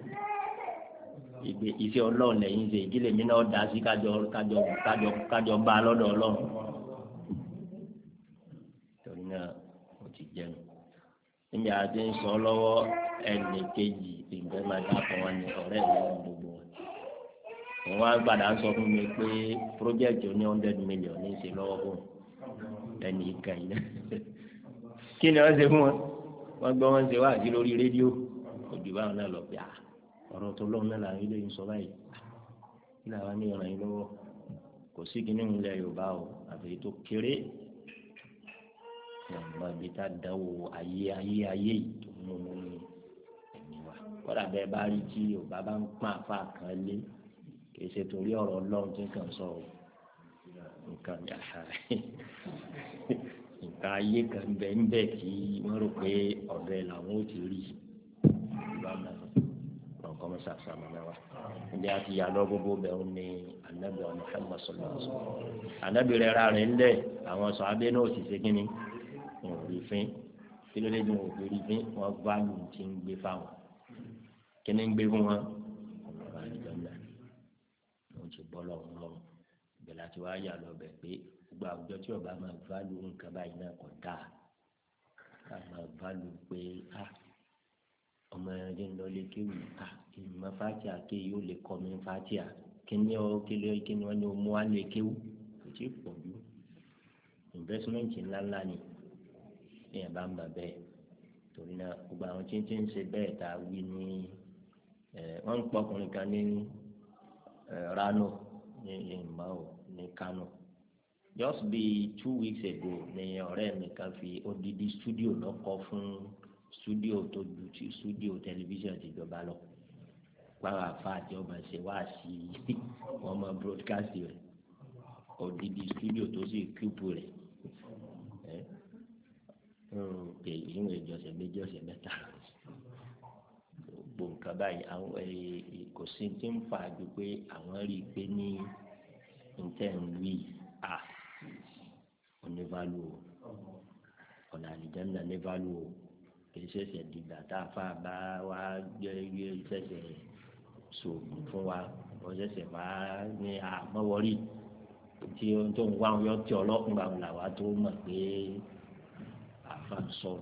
ìfẹ́ Ọlọ́run lẹ́yìn ṣe ìdílé mi náà dá sí kájọ bá lọ́dọ̀ Ọlọ́run torí náà ó ti jẹun níbi àti ń sọ lọ́wọ́ ẹnì kejì ìgbẹ́ máa dákọ̀ wọn ní ọ̀rẹ́ mi ní gbogbo wọn wá gbàdá sọ fún mi pé project oní 100 million ní í ṣe lọ́wọ́ fún ẹnì ìkà yìí kí ni wọ́n ṣe fún wọn gbọ́ wọn ṣe wá sí lórí rédíò òjò báwọn náà lọ pé ọ̀rọ̀ tó lọ́wọ́ náà làwọn ilé yìí sọ báyìí kí làwọn ní ìràn yìí lọ́wọ́ kò sí kíní ìlẹ̀ Yorùbá o àti èyí tó kéré ọmọ ibi tá a dánwò ayé yìí tó mú ẹ̀mí wa kọ́dà bẹ́ẹ̀ bá rí tí Yorùbá bá ń pọ́n àfa kan lé kì í ṣe torí ọ̀rọ̀ Ọlọ́run tí kàn sọ nǹkan ayé kan bẹ́ẹ̀ tí wọ́n rò pé ọ̀dọ̀ làwọn ò ti rí ọkọ mọsà sàmúnà wa ndé àti yàrá gbogbo bẹ́ẹ̀ ní anabi Muhammad sallallahu alaihi wasallam anabi rẹ̀ ra rẹ̀ ńlẹ̀ àwọn sọ abẹ́ náà sì ṣe kínní wọn ò rí fín kí ló dé bí wọn ò rí fín wọn bá lù tí ń gbé fáwọn kíní ń gbé fún wọn ọlọ́run àdìjọ́nà wọn ti bọ́ lọ́wọ́ lọ́wọ́ bẹ́ẹ̀ láti wá yà lọ bẹ̀ pé gbogbo àwùjọ tí ọba máa bá lù nǹkan báyìí náà kọ̀ dáa ká máa bá lù pé ọmọ ẹni lọ lè kéwì ìmọ̀ fatia ké yóò lè kọ́ mi fatia kíni wọ́n ní o mú wa lè kéwù kò tí ì pọ̀ jù investment ńláńlá ni èèyàn bá ń bà bẹ́ẹ̀ torí náà gbogbo àwọn tí ń ṣe bẹ́ẹ̀ tá a wí ní wọ́n ń pọ̀ ọkùnrin kan ní Rano ní ìmọ̀ ní Kano just be 2 weeks ago ní ọ̀rẹ́ mi kan fi odidi studio lọ́kọ́ fún studio tó ju ti studio tẹlifíṣàn ti jọba lọ pàrọ̀ àfa àti ọmọ ṣe wá sí wọn mọ broadcast rẹ odidi studio tó sì kíkú rẹ èyí ń ìjọsẹ̀ méjì ọ̀sẹ̀ mẹ́ta gbogbo nǹkan báyìí àwọn kò sí ti ń fa ju pé àwọn rí i pé ní ntẹ̀wí onívalù ọ̀nà àlìjánnà nívalù kìí ṣẹ̀ṣẹ̀ dìgbà tá a fà bá wa gbé ṣẹ̀ṣẹ̀ sòògùn fún wa wọ́n ṣẹ̀ṣẹ̀ wá ní àmọ́wọ́rì tí ó ń wá wọn yọ tí ọlọ́kùnrin àwọn làwa tó mọ̀ pé àfa ń sọ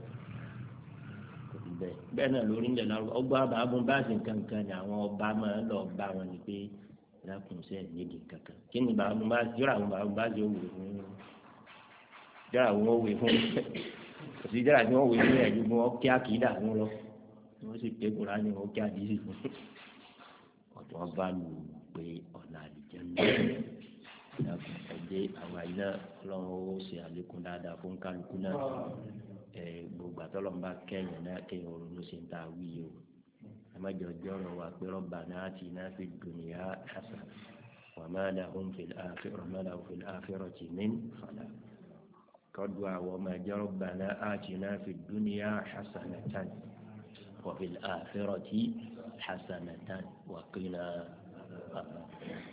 bẹ́ẹ̀ náà lórí ń dẹ̀nà ọgbà àbábọ́n báàsì kankan ni àwọn ọba máa ń lọ bá wọn ni pé lákùnṣẹ́ nídìí kankan kí ni bàbá bá jọra àwọn bàbá bá jọ wò fún jọra àwọn òwe fún òsì jọra tí wọ́n wò fún ẹ̀jú fún wọn kí àkìdá fún lọ wọ́n sì pé kura ni wọ́n kí àdìsí fún ọ̀dọ́ wọn bá lù pé ọ̀nà àdìjẹ́ náà ẹ̀jẹ̀ àwọn àyínà ọlọ́run ó ṣe àlékún dáadáa fún kálukú náà gbogbo àtọ́lọ́mùbá kẹ́yìn náà kéèyàn ronú sí ń ta wíyé o àmàjọ jọrọ wa pé Rabbana atina fid dunya hasana wa ma lahum fil akhirati min khalaq kọ́dù àwọn ọmọ ẹ̀jẹ̀ rabbana atina fid dunya hasanatan wa fil akhirati hasanatan wa qina adhaban.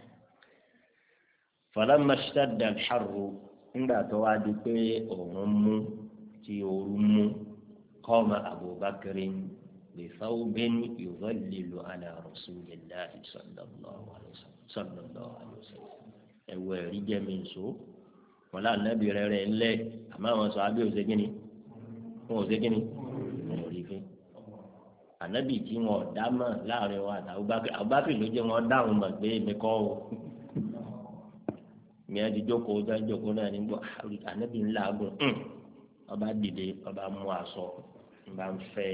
falamma ishtadda al-harru ńgbà tó wá di pé òun mú tí ooru mú qama Abubakrin bi thawbin yudhallilu ala rasulillahi sallallahu alaihi wasallam. ẹ̀wọ̀ ẹ̀rí jẹ́ mi nsọ wọn lá nàbì rẹ̀ ńlẹ̀ àmọ́ àwọn sọ abẹ́ òsè kínní wọn òsè kínní wọn ò rí fín. ànábì tí wọn ò dá mọ̀ láàrin wọn àti Abubakar ló jẹ́ wọn dáhùn mọ̀ pé èmi kọ́ o. ìyẹn ti jókòó tó ń jókòó náà ní gbọ́ ànábì ńlá gùn ọba dìde ọba mú aṣọ ọba ń fẹ́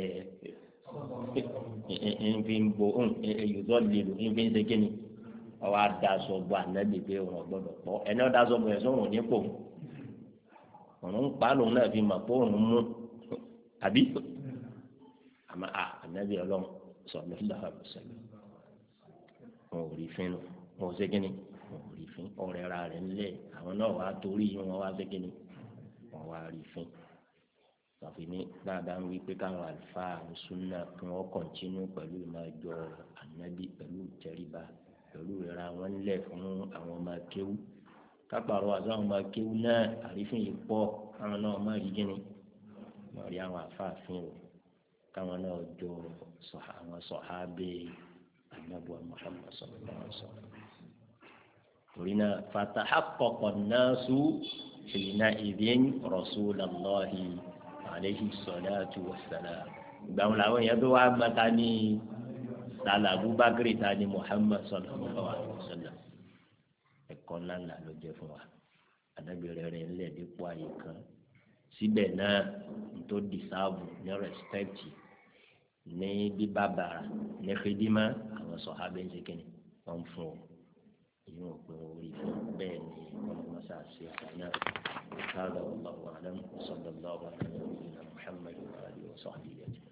nfi ń bo ẹ̀yùtọ́ lílo nfi ń ṣe kínní ọwọ́ adaṣọ bọ ànábì pé òun ọgbọ́dọ̀ pọ̀ ẹni ọdaṣọ bọ ẹ̀sọ́ òun nípò òun ń pa lòun náà fi mọ̀ pé òun mú àbí àmọ́ ànábì ọlọ́run sọ̀rọ̀ lọ́wọ́ àbùsọ̀lẹ̀ wọn ò rí fín wọn ò ṣe kínní wọn ò rí fín ọ̀rẹ́ ra rẹ̀ ńlẹ̀ àwọn náà wàá torí wọn wá ṣe kínní wọn wá rí fín tàbí ní dáadáa ń wí pé káwọn àlùfáà àlùsùnà kí wọ́n kọ̀ntínú pẹ̀lú ìmájọ ànábì pẹ̀lú ìtẹríba pẹ̀lú ìra wọn lẹ̀ fún àwọn ọmọ akéwú kápárọ̀ àti àwọn ọmọ akéwú náà àrífín yìí pọ̀ káwọn náà má rí gíní má rí àwọn àfáàfin o káwọn náà jọ àwọn sọ̀hábẹ́ ànábùwà Muhammad sallallahu alaihi wasallam. torí náà fatahaqqaqa an-nasu hina'idhin rasulallahi alayhi salatu wassalam. ìgbàwọn làwọn èèyàn tó wá gbàtà ní tala Abubakar ta ni Muhammad sallallahu alaihi wasallam. ẹ̀kọ́ ńláńlá ló jẹ́ fún wa ànábì rẹ̀ ńlẹ̀ dípò àyè kan síbẹ̀ náà tó dìsáàbù ní rẹ̀spẹ̀tì ní bíbàbàrà ní xidima àwọn sọ̀hábẹ́ ń sekene wọ́n fún ọ ìyẹn ò pé orí fún bẹ́ẹ̀ ni ọlọ́mọṣà ṣe àná káàdà wallahu a'lam sallallahu alaihi wa sallam Muhammad wa alihi wa sahbihi ajma'in.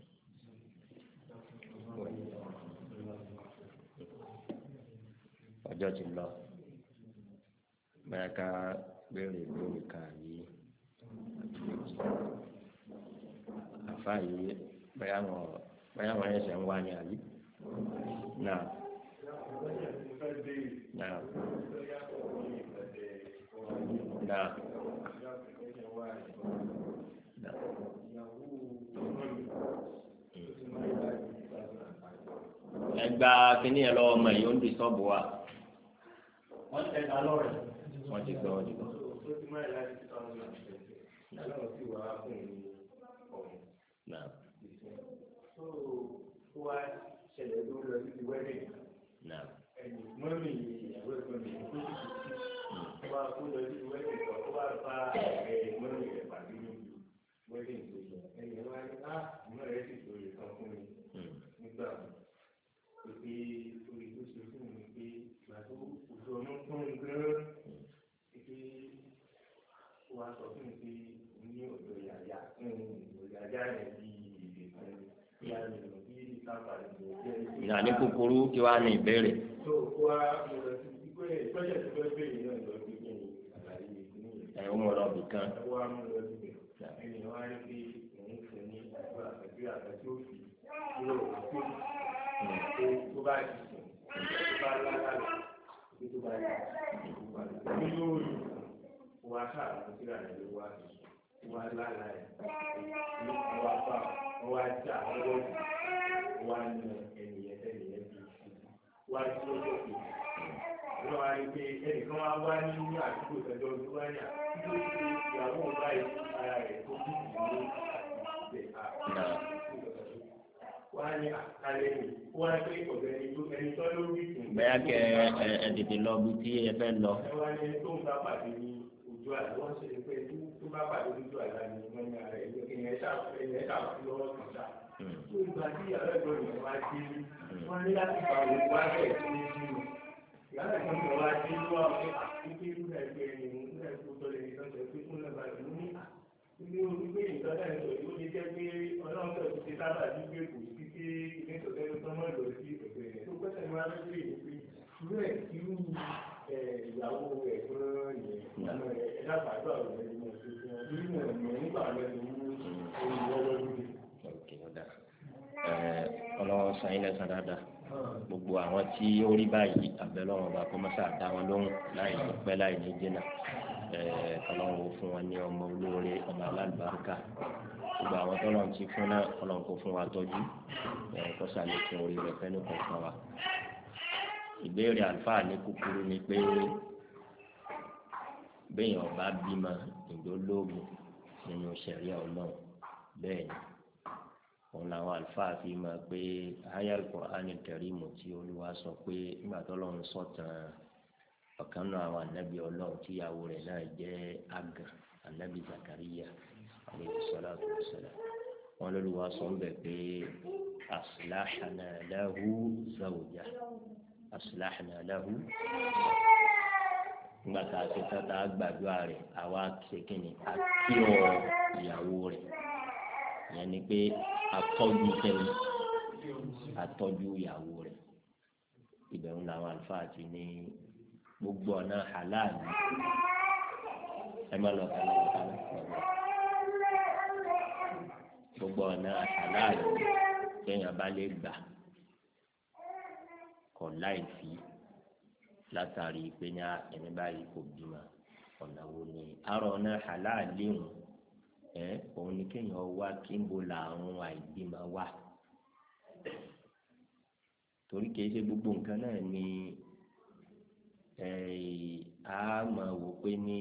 ọjọ́ ti lọ bẹ́ẹ̀ ká béèrè lórí kààyè àfa yìí bẹ́ẹ̀ wọn ẹsẹ̀ ń wá ní àbí náà náà náà ẹgbà kínní ẹ lọ́wọ́ ọmọ yìí ó ń di sọ́ọ̀bù wa. wọ́n tẹ̀ ká lọ́rẹ̀. wọ́n ti gbọ́ wọ́n ti gbọ́. ó ti máa láti 2020 lọ́wọ́ sí wàá fún mi ọ̀hún. náà. so ó wá ṣẹlẹ̀ tó lọ sí ti wedding. náà. ẹ̀yìn mọ́mì ìyàwó ẹ̀gbọ́n mi tó ti ó wá kó lọ sí wedding kan ó wá bá mọ́mì rẹ̀ pàdé ní wedding tó yẹ ẹ̀yìn wá ní ìmọ̀ rẹ̀ sì tó lè kan fún mi nígbà pé orí tó ṣe fún mi pé ìgbà tó ojú ọmọ fún mi gan-an pé wọ́n á sọ fún mi pé ní ọ̀dọ̀ yàyà rẹ̀ bí ìdè kan bí a lè lọ bí sábà lè lọ jẹ́ ìyá ní kúkúrú kí wàá ní ìbéèrè. tó wá mo lọ sí pé ìpẹ́jẹ̀ tó fẹ́ bèèrè náà lọ sí kí ni àlàyé ìpínlẹ̀ yìí. ẹ̀ ń wọ́n lọ bì kan. wá mo lọ sí bẹ̀ ẹnìyàn wá rí pé òun fún ní àdúrà àti ó fi kúrò tó bá ti sùn tó bá lálàlà tó bá ti sùn ní lórí wà sáà tó ti rà ní wà wà lálà ẹ̀ ní wà bá wà já ọwọ́ wà ní ẹnìyẹn bí wà tí ó tó fi wọ́n wá rí pé ẹnìkan wá wá ní àdúgbò tẹ̀jọ́ tó wá ní àdúgbò tí ìyàwó báyìí ara rẹ̀ tó kú ìlú àti ìgbẹ́ wọ́n á ní àkàlẹ́ mi wọ́n á pé ọ̀gbẹ́ni tó ẹni tó lórí ìtùn. bẹ́ẹ̀ kẹ́ ẹ tètè lọ bí tí ẹ fẹ́ lọ. ẹ wá ní tó ń bá pàdé ní ojú àlá wọ́n ṣe pé tó bá pàdé lójú àlá ni wọ́n ní ara ẹ̀ ìyẹn ṣàfihàn lọ́wọ́ kan ṣá. tó ìgbà tí ìyàrá ẹ̀gbọ́n mi wá dé wọ́n ní láti fa òkú wá bẹ̀ sí nínú. ìyàrá ẹ̀gbọ́n mi wá dé wá pé àtúntò ìlú ẹgbẹ́ ni nígbà tó tọ́lẹ̀ ní sọ́jọ́ pé fún náà bá ti mú ní olùgbé ìtọ́jà ìtọ́jú ó lè jẹ́ pé ọlọ́run tó ti sábà ní gbé kù sí pé ilé ìtọ́jú tó mọ́ lọ sí ọ̀gbẹ́ rẹ̀ tó pẹ́sẹ̀ ní wọ́n á fẹ́ pé irú ẹ̀ irú ìyàwó ẹ̀gbọ́n yẹn ẹ̀dá pàdó àwọn ẹ̀gbọ́n yẹn tó fi hàn ọlọ́wọ́ sanyí lẹ́sàn dáadáa gbogbo àwọn tí ó rí báyìí abẹ́lọ́wọ́ bá kọ́ mọ́sá dá wọn lóhùn láì ní pẹ́ láì ní jìnnà ọlọ́wọ́ fún wọn ní ọmọ olóore ọmọ alálùbáríkà gbogbo àwọn tọ́lọ̀ ti fún náà ọlọ́wọ́ kó fún wa tọ́jú kó sàlékún orí rẹ̀ fẹ́ ní kọ̀ọ̀kan wa. ìbéèrè àlùfáà ní kúkúrú ni pé béèyàn bá bímọ ìdólógún nínú ṣẹ̀ríà Ọlọ́run bẹ́ẹ̀ ni òun làwọn àlùfáà fi mọ̀ pé àyá Al-Qur'ani Karimu tí Olúwa sọ pé nígbà tó lọ́run sọ̀tàn ọ̀kan náà àwọn ànábì Ọlọ́run tíyàwó rẹ̀ náà jẹ́ àgàn ànábì Zakariya alayhi salatu wassalam wọn lÓlúwa sọ ń bẹ̀ pé aslahna lahu zawja aslahna lahu nígbà tá a ti tán tá a gbàdúrà rẹ̀ àwa ṣe kínní àti ìyàwó rẹ̀ ìyẹn ni pé atọ́jú kẹ́ni atọ́jú ìyàwó rẹ̀ ìbẹ̀rù làwọn àlùfáà ti ní gbogbo ọ̀nà halali ẹ má lọ kálá gbogbo ọ̀nà halali kéèyàn bá lè gbà kọ̀ láì fi látàrí pé ní ẹni báyìí kò bímọ ọ̀nà wo ni àrò ọ̀nà halali hùn òun ni kéèyàn wá kí n bo làrùn àìbímọ wá torí kìí ṣe gbogbo nǹkan náà ni a máa wò pé ní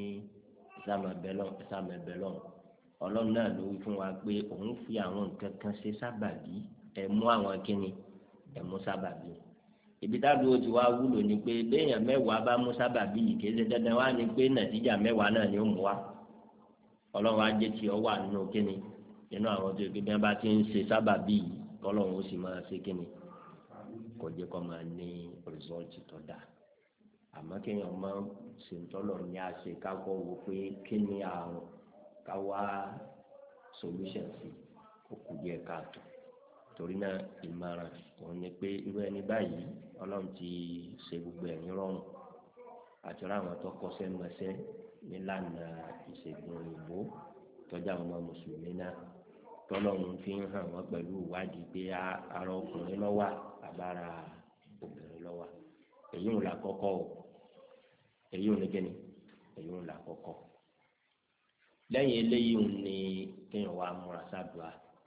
sàmẹbẹlọ Ọlọ́run náà ló wí fún wa pé òun fi àwọn nǹkan kan ṣe sábàbí mú àwọn kíni mú sábàbí ibi tábìlì tí wàá wúlò ni pé béèyàn mẹ́wàá bá mú sábàbí yìí kìí ṣe dandan wá ni pé nàìjíríà mẹ́wàá náà ni ó mú wa Ọlọ́run ajé tí ọ wà nínú kíni nínú àwọn tó gbé bí wọn bá ti ń ṣe sábàbí yìí k'Ọlọ́run ó sì máa ṣe kíni kò jẹ́ kó máa ní rìsọ́ọ̀tì tó dáa àmọ́ kéèyàn máa ṣe ń tọ́lọ̀ ní àṣẹ káwọ́ wo pé kí ni àrùn káwá solution sí òkú díẹ̀ káàtó torí náà ìmọ̀ràn òun ni pé irú ẹni báyìí Ọlọ́run ti ṣe gbogbo ẹ̀ ní rọrùn àti ráwọn tó kọ́ṣẹ́ mọṣẹ́ nílànà ìṣègùn òyìnbó tọ́jà ọmọ mùsùlùmí náà tọ́lọ́run fi ń hàn wọ́n pẹ̀lú ìwádìí pé ara ọkùnrin ló wà àbára obìnrin ló wà èyí ń là kọ́kọ́ o èyí ń gẹ́ni èyí ń là kọ́kọ́ lẹ́yìn eléyìí ń ní kéèyàn wá múra sábà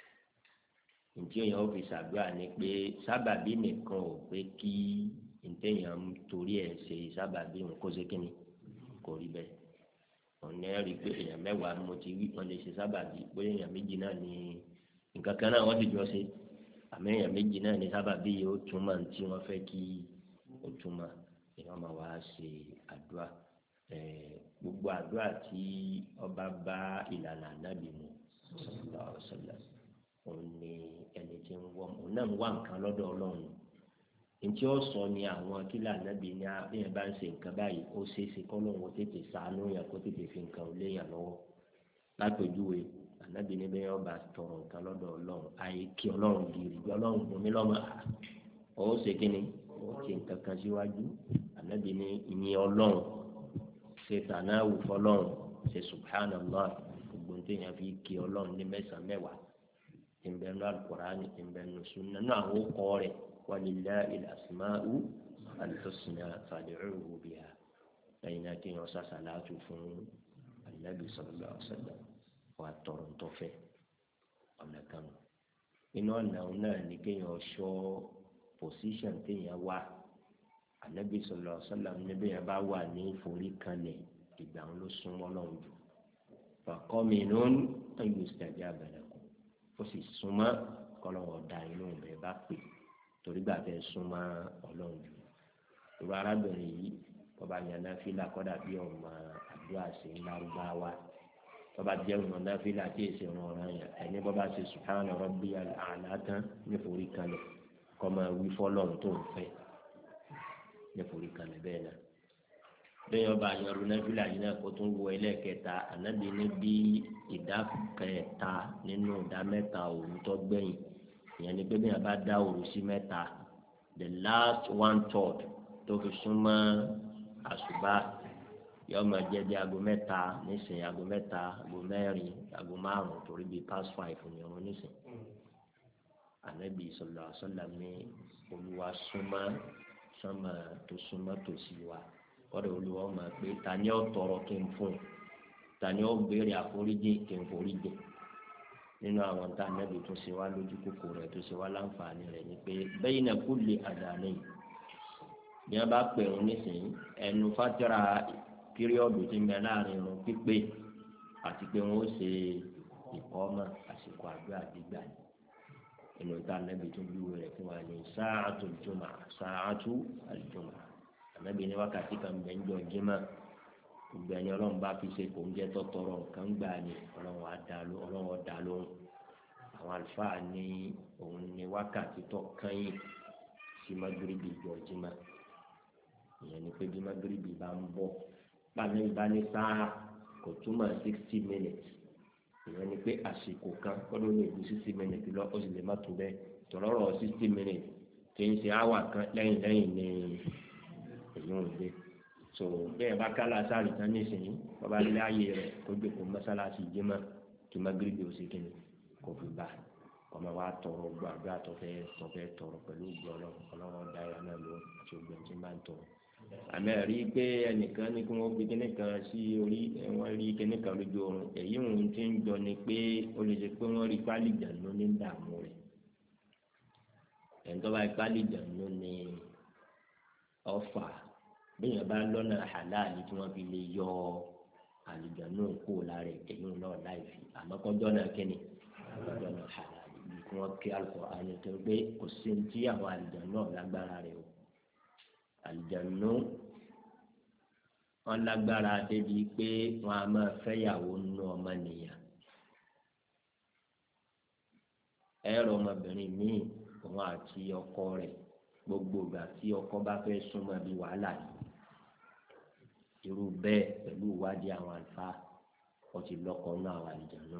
ntí èèyàn ó fi ṣàdúrà ni pé sábàbí nìkan ò pé kí ntẹ̀yàn torí ẹ̀ ṣe sábàbí òun kó ṣe kíni kò rí bẹ́ẹ̀ ọ̀nà ẹ̀rí pé èèyàn mẹ́wàá mo ti wí wọ́n lè ṣe sábàbí bóyá èèyàn méjì náà ní nǹkan kan náà wọ́n ti jọ ṣe àmọ́ èèyàn méjì náà ní sábàbí yìí ó túmọ̀ tí wọ́n fẹ́ kí ó túmọ̀ èèyàn máa wá ṣe àdúrà gbogbo àdúrà tí ọba bá ìlànà ànábì mu sallallahu alaihi wasallam òun ni ẹni tí ń wọ́n òun náà ń wá nǹkan lọ́dọ̀ Ọlọ́run ntí ó sọ ni àwọn kílà ànábì ní abẹ́yẹn bá ń ṣe nǹkan báyìí ó ṣeé ṣe kọ́ lóun ó tètè ṣàánú yẹn kó tètè fi nǹkan léyàn lọ́wọ́ lápèjúwe ànábì ní bẹ́ẹ̀ ọba tọrọ nǹkan lọ́dọ̀ Ọlọ́run àyè kí Ọlọ́run gírí bí Ọlọ́run fún mi lọ́mọ ó ṣe kí ni ó ti nǹkan kan síwájú ànábì ní ìyìn Ọlọ́run ṣe tànáwù fọlọ́run ṣe subhanallah gbogbo ntẹ̀yàn fi kí Ọlọ́run ní mẹ́sàn-án mẹ́wàá ìbẹ̀nu Al-Qur'ani ìbẹ̀nu sunna náà àwọn kọ́ rẹ̀ walillahi al-asma'u al-husna fad'uhu biha lẹ́yìn náà kí wọ́n sàṣàlátù fún Ànábì sallallahu alaihi wasallam wà tọrọ ntọ́fẹ́ ọ̀nà kan inú ọ̀nà náà ní kéèyàn ṣọ́ pòsíṣàn téèyàn wà Ànábì sallallahu alaihi wasallam níbi yẹn bá wà ní ìforíkanlẹ̀ ìgbà wọn ló súnmọ́ lọ́wọ́ jù faqaminun an yustajaba lakum ó sì súnmọ́ kọ́lọ́wọ́ da inú rẹ̀ bá pè torí gbà fẹ́ súnmọ́ Ọlọ́run jù irú arábìnrin yìí tọ́ba yẹn náfìlà kọ́dà bí ọmọ àdúrà ṣe ń lárúbáwá tọ́ba jẹ́ ọmọ náfìlà tí èsì ọ̀ràn ọ̀ràn yẹn ẹni bọ́ba ṣe subhana rabbiyal a'la tán níforí kalẹ̀ kọ́ máa wí fọ́lọ́run tó ń fẹ́ níforí kalẹ̀ bẹ́ẹ̀ náà bẹ́ẹ̀ ọba àyànrú náfìlà yìí náà kó tún wọ ẹlẹ́ẹ̀kẹta ànábì ní bí ìdá kẹta nínú ìdá mẹ́ta òun tó gbẹ̀yìn ìyẹn ni pé bí wọn bá dá òru sí mẹ́ta the last 1/3 tó fi súnmọ́ àṣùbà yọ ọmọ jẹjẹ aago mẹ́ta nísìnyí aago mẹ́ta aago mẹ́rin aago márùn torí bíi past 5 ní ọrùn nísìnyí Ànábì sallallahu alaihi wasallam ní Olúwa súnmọ́ sọmọ tó súnmọ́ tòsí wa kọ́dọ̀ Olúwa máa pé ta ni ó tọrọ kí n fún ta ni ó béèrè àforíjì kí n foríjì nínú àwọn tá Ànábì tó ṣe wá lójú kòkò rẹ̀ tó ṣe wá láǹfààní rẹ̀ ni pé bayna kulli adhanayn bí wọ́n bá pè wọ́n nísìnyí ẹnu fátírà píríọ̀dù tí ń bẹ láàrin irun pípé àti pé wọ́n ó ṣe ìkọ́mọ̀ àsìkò àdúrà gbígbà ni inú tá Ànábì tó bí rẹ̀ fún wa ní sáàtù àlùjùmọ̀ Ànábì ní wákàtí kan bẹ̀ ń jọ jímọ̀ gbogbo ẹni Ọlọ́run bá fi ṣe kò ń jẹ́ tọ́tọ́rọ̀ nǹkan gbà ní Ọlọ́run ọ̀dà lóhùn àwọn àlùfáà ní òun ní wákàtí tó kányìn sí magiribi ìjọ jímọ̀ ìyẹn ni pé bí magiribi bá ń bọ̀ pàmì bá ní sáà kò túmọ̀ 60 minutes ìyẹn ni pé àsìkò kan kọ́dọ̀ lè ju 60 minutes lọ ó sì lè má tó bẹ́ẹ̀ tọ̀rọ̀rọ̀ 60 minutes kì í ṣe áwà kan lẹ́yìn ní èyí ò gbé so bẹ́ẹ̀ bá kálá sáré tán nísìnyí bàbá ilé ayé rẹ̀ tó gbé kó mọ́sálásí jímọ̀ kí magiribi ó sì kíni kò fi bá ọmọ wa tọrọ gbàgbé tọfẹ tọrọ pẹ̀lú Ọlọ́run dára náà ló àti ògbẹ tí máa ń tọrọ àmì ẹ̀rí pé ẹnìkan ní kí wọ́n fi kíní kan sí orí wọ́n rí kíní kan lójú oorun èyí òun ti ń jọ ni pé ó lè ṣe pé wọ́n rí pálí ìjànú ní dààmú rẹ̀ ẹ̀ńtọ́ bá pálí ìjànú ní ọ̀fà bẹ́ẹ̀ bá lọ́nà àláàlì tí wọ́n fi lè yọ àlìjànú kó lára èyí náà láì fi àmọ́ kọjọ́ náà kíni kọjọ́ náà àláàlì bí kí wọ́n kí Al-Qur'an tó gbé kò sí ní tí àwọn àlìjànú náà lágbára rẹ̀ o àlìjànú wọn lágbára débi pé wọn a máa fẹ́yàwó nínú ọmọnìyàn ẹ̀rọ ọmọbìnrin míì òun àti ọkọ rẹ̀ gbogbo ìgbà tí ọkọ bá fẹ́ súnmọ́ bí wàhálà yìí irú bẹ́ẹ̀ pẹ̀lú ìwádìí àwọn àlùfáà wọ́n ti lọ́kọ náà àwọn àlìjànú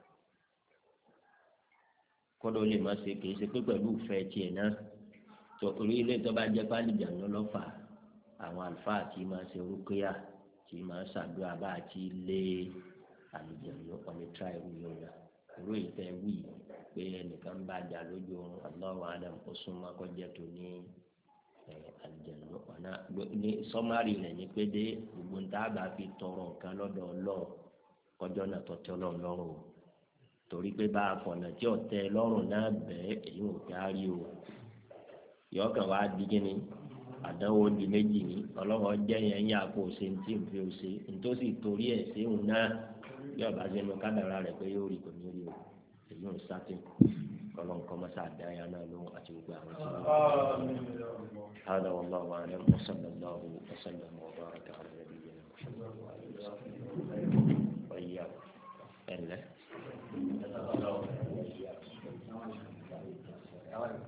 kọ́dọ̀ lè má ṣe kìí ṣe pé pẹ̀lú ìfẹ́ tiẹ̀ náà torí ilé tó bá jẹ́ pálíjànú lọ́fà àwọn àlùfáà tí máa ṣe rúkúyà tí máa ṣàdúrà bá àti lé àlùjànnú ọ̀nì tíráì wù yóò rà irú ìfẹ́ wì pé ẹnìkan bá jà lójú oorun Allahu alam ó súnmọ́ kọjá tó ní àlùjànnú ọ̀nà ní sọ́márì rẹ̀ ní pé dé gbogbo ń tá a bá fi tọrọ nǹkan lọ́dọ̀ Ọlọ́run kọjọ́ náà tọ́tẹ́ Ọlọ́run lọ́rùn o torí pé bá a fọ̀nà tí ọ̀tẹ́ lọ́rùn náà bẹ́ẹ̀ èyí ò kárí o yọkàn wá di kíni àdánwò di méjì ní ọlọ́wọ́ jẹ́ yẹn yín àpò ṣe ń tí ń fi ṣe nítòsí torí ẹ̀ ṣéun náà bí ọba ṣe nu kádàrá rẹ̀ pé yóò rí kò ní rí o èyí ò sátìn kọlọ́nkọ́ mọ́sá àdáyà náà lóhùn àti gbogbo àwọn tí wọ́n هذا والله أعلم وصلى الله وسلم وبارك على نبينا محمد وإياكم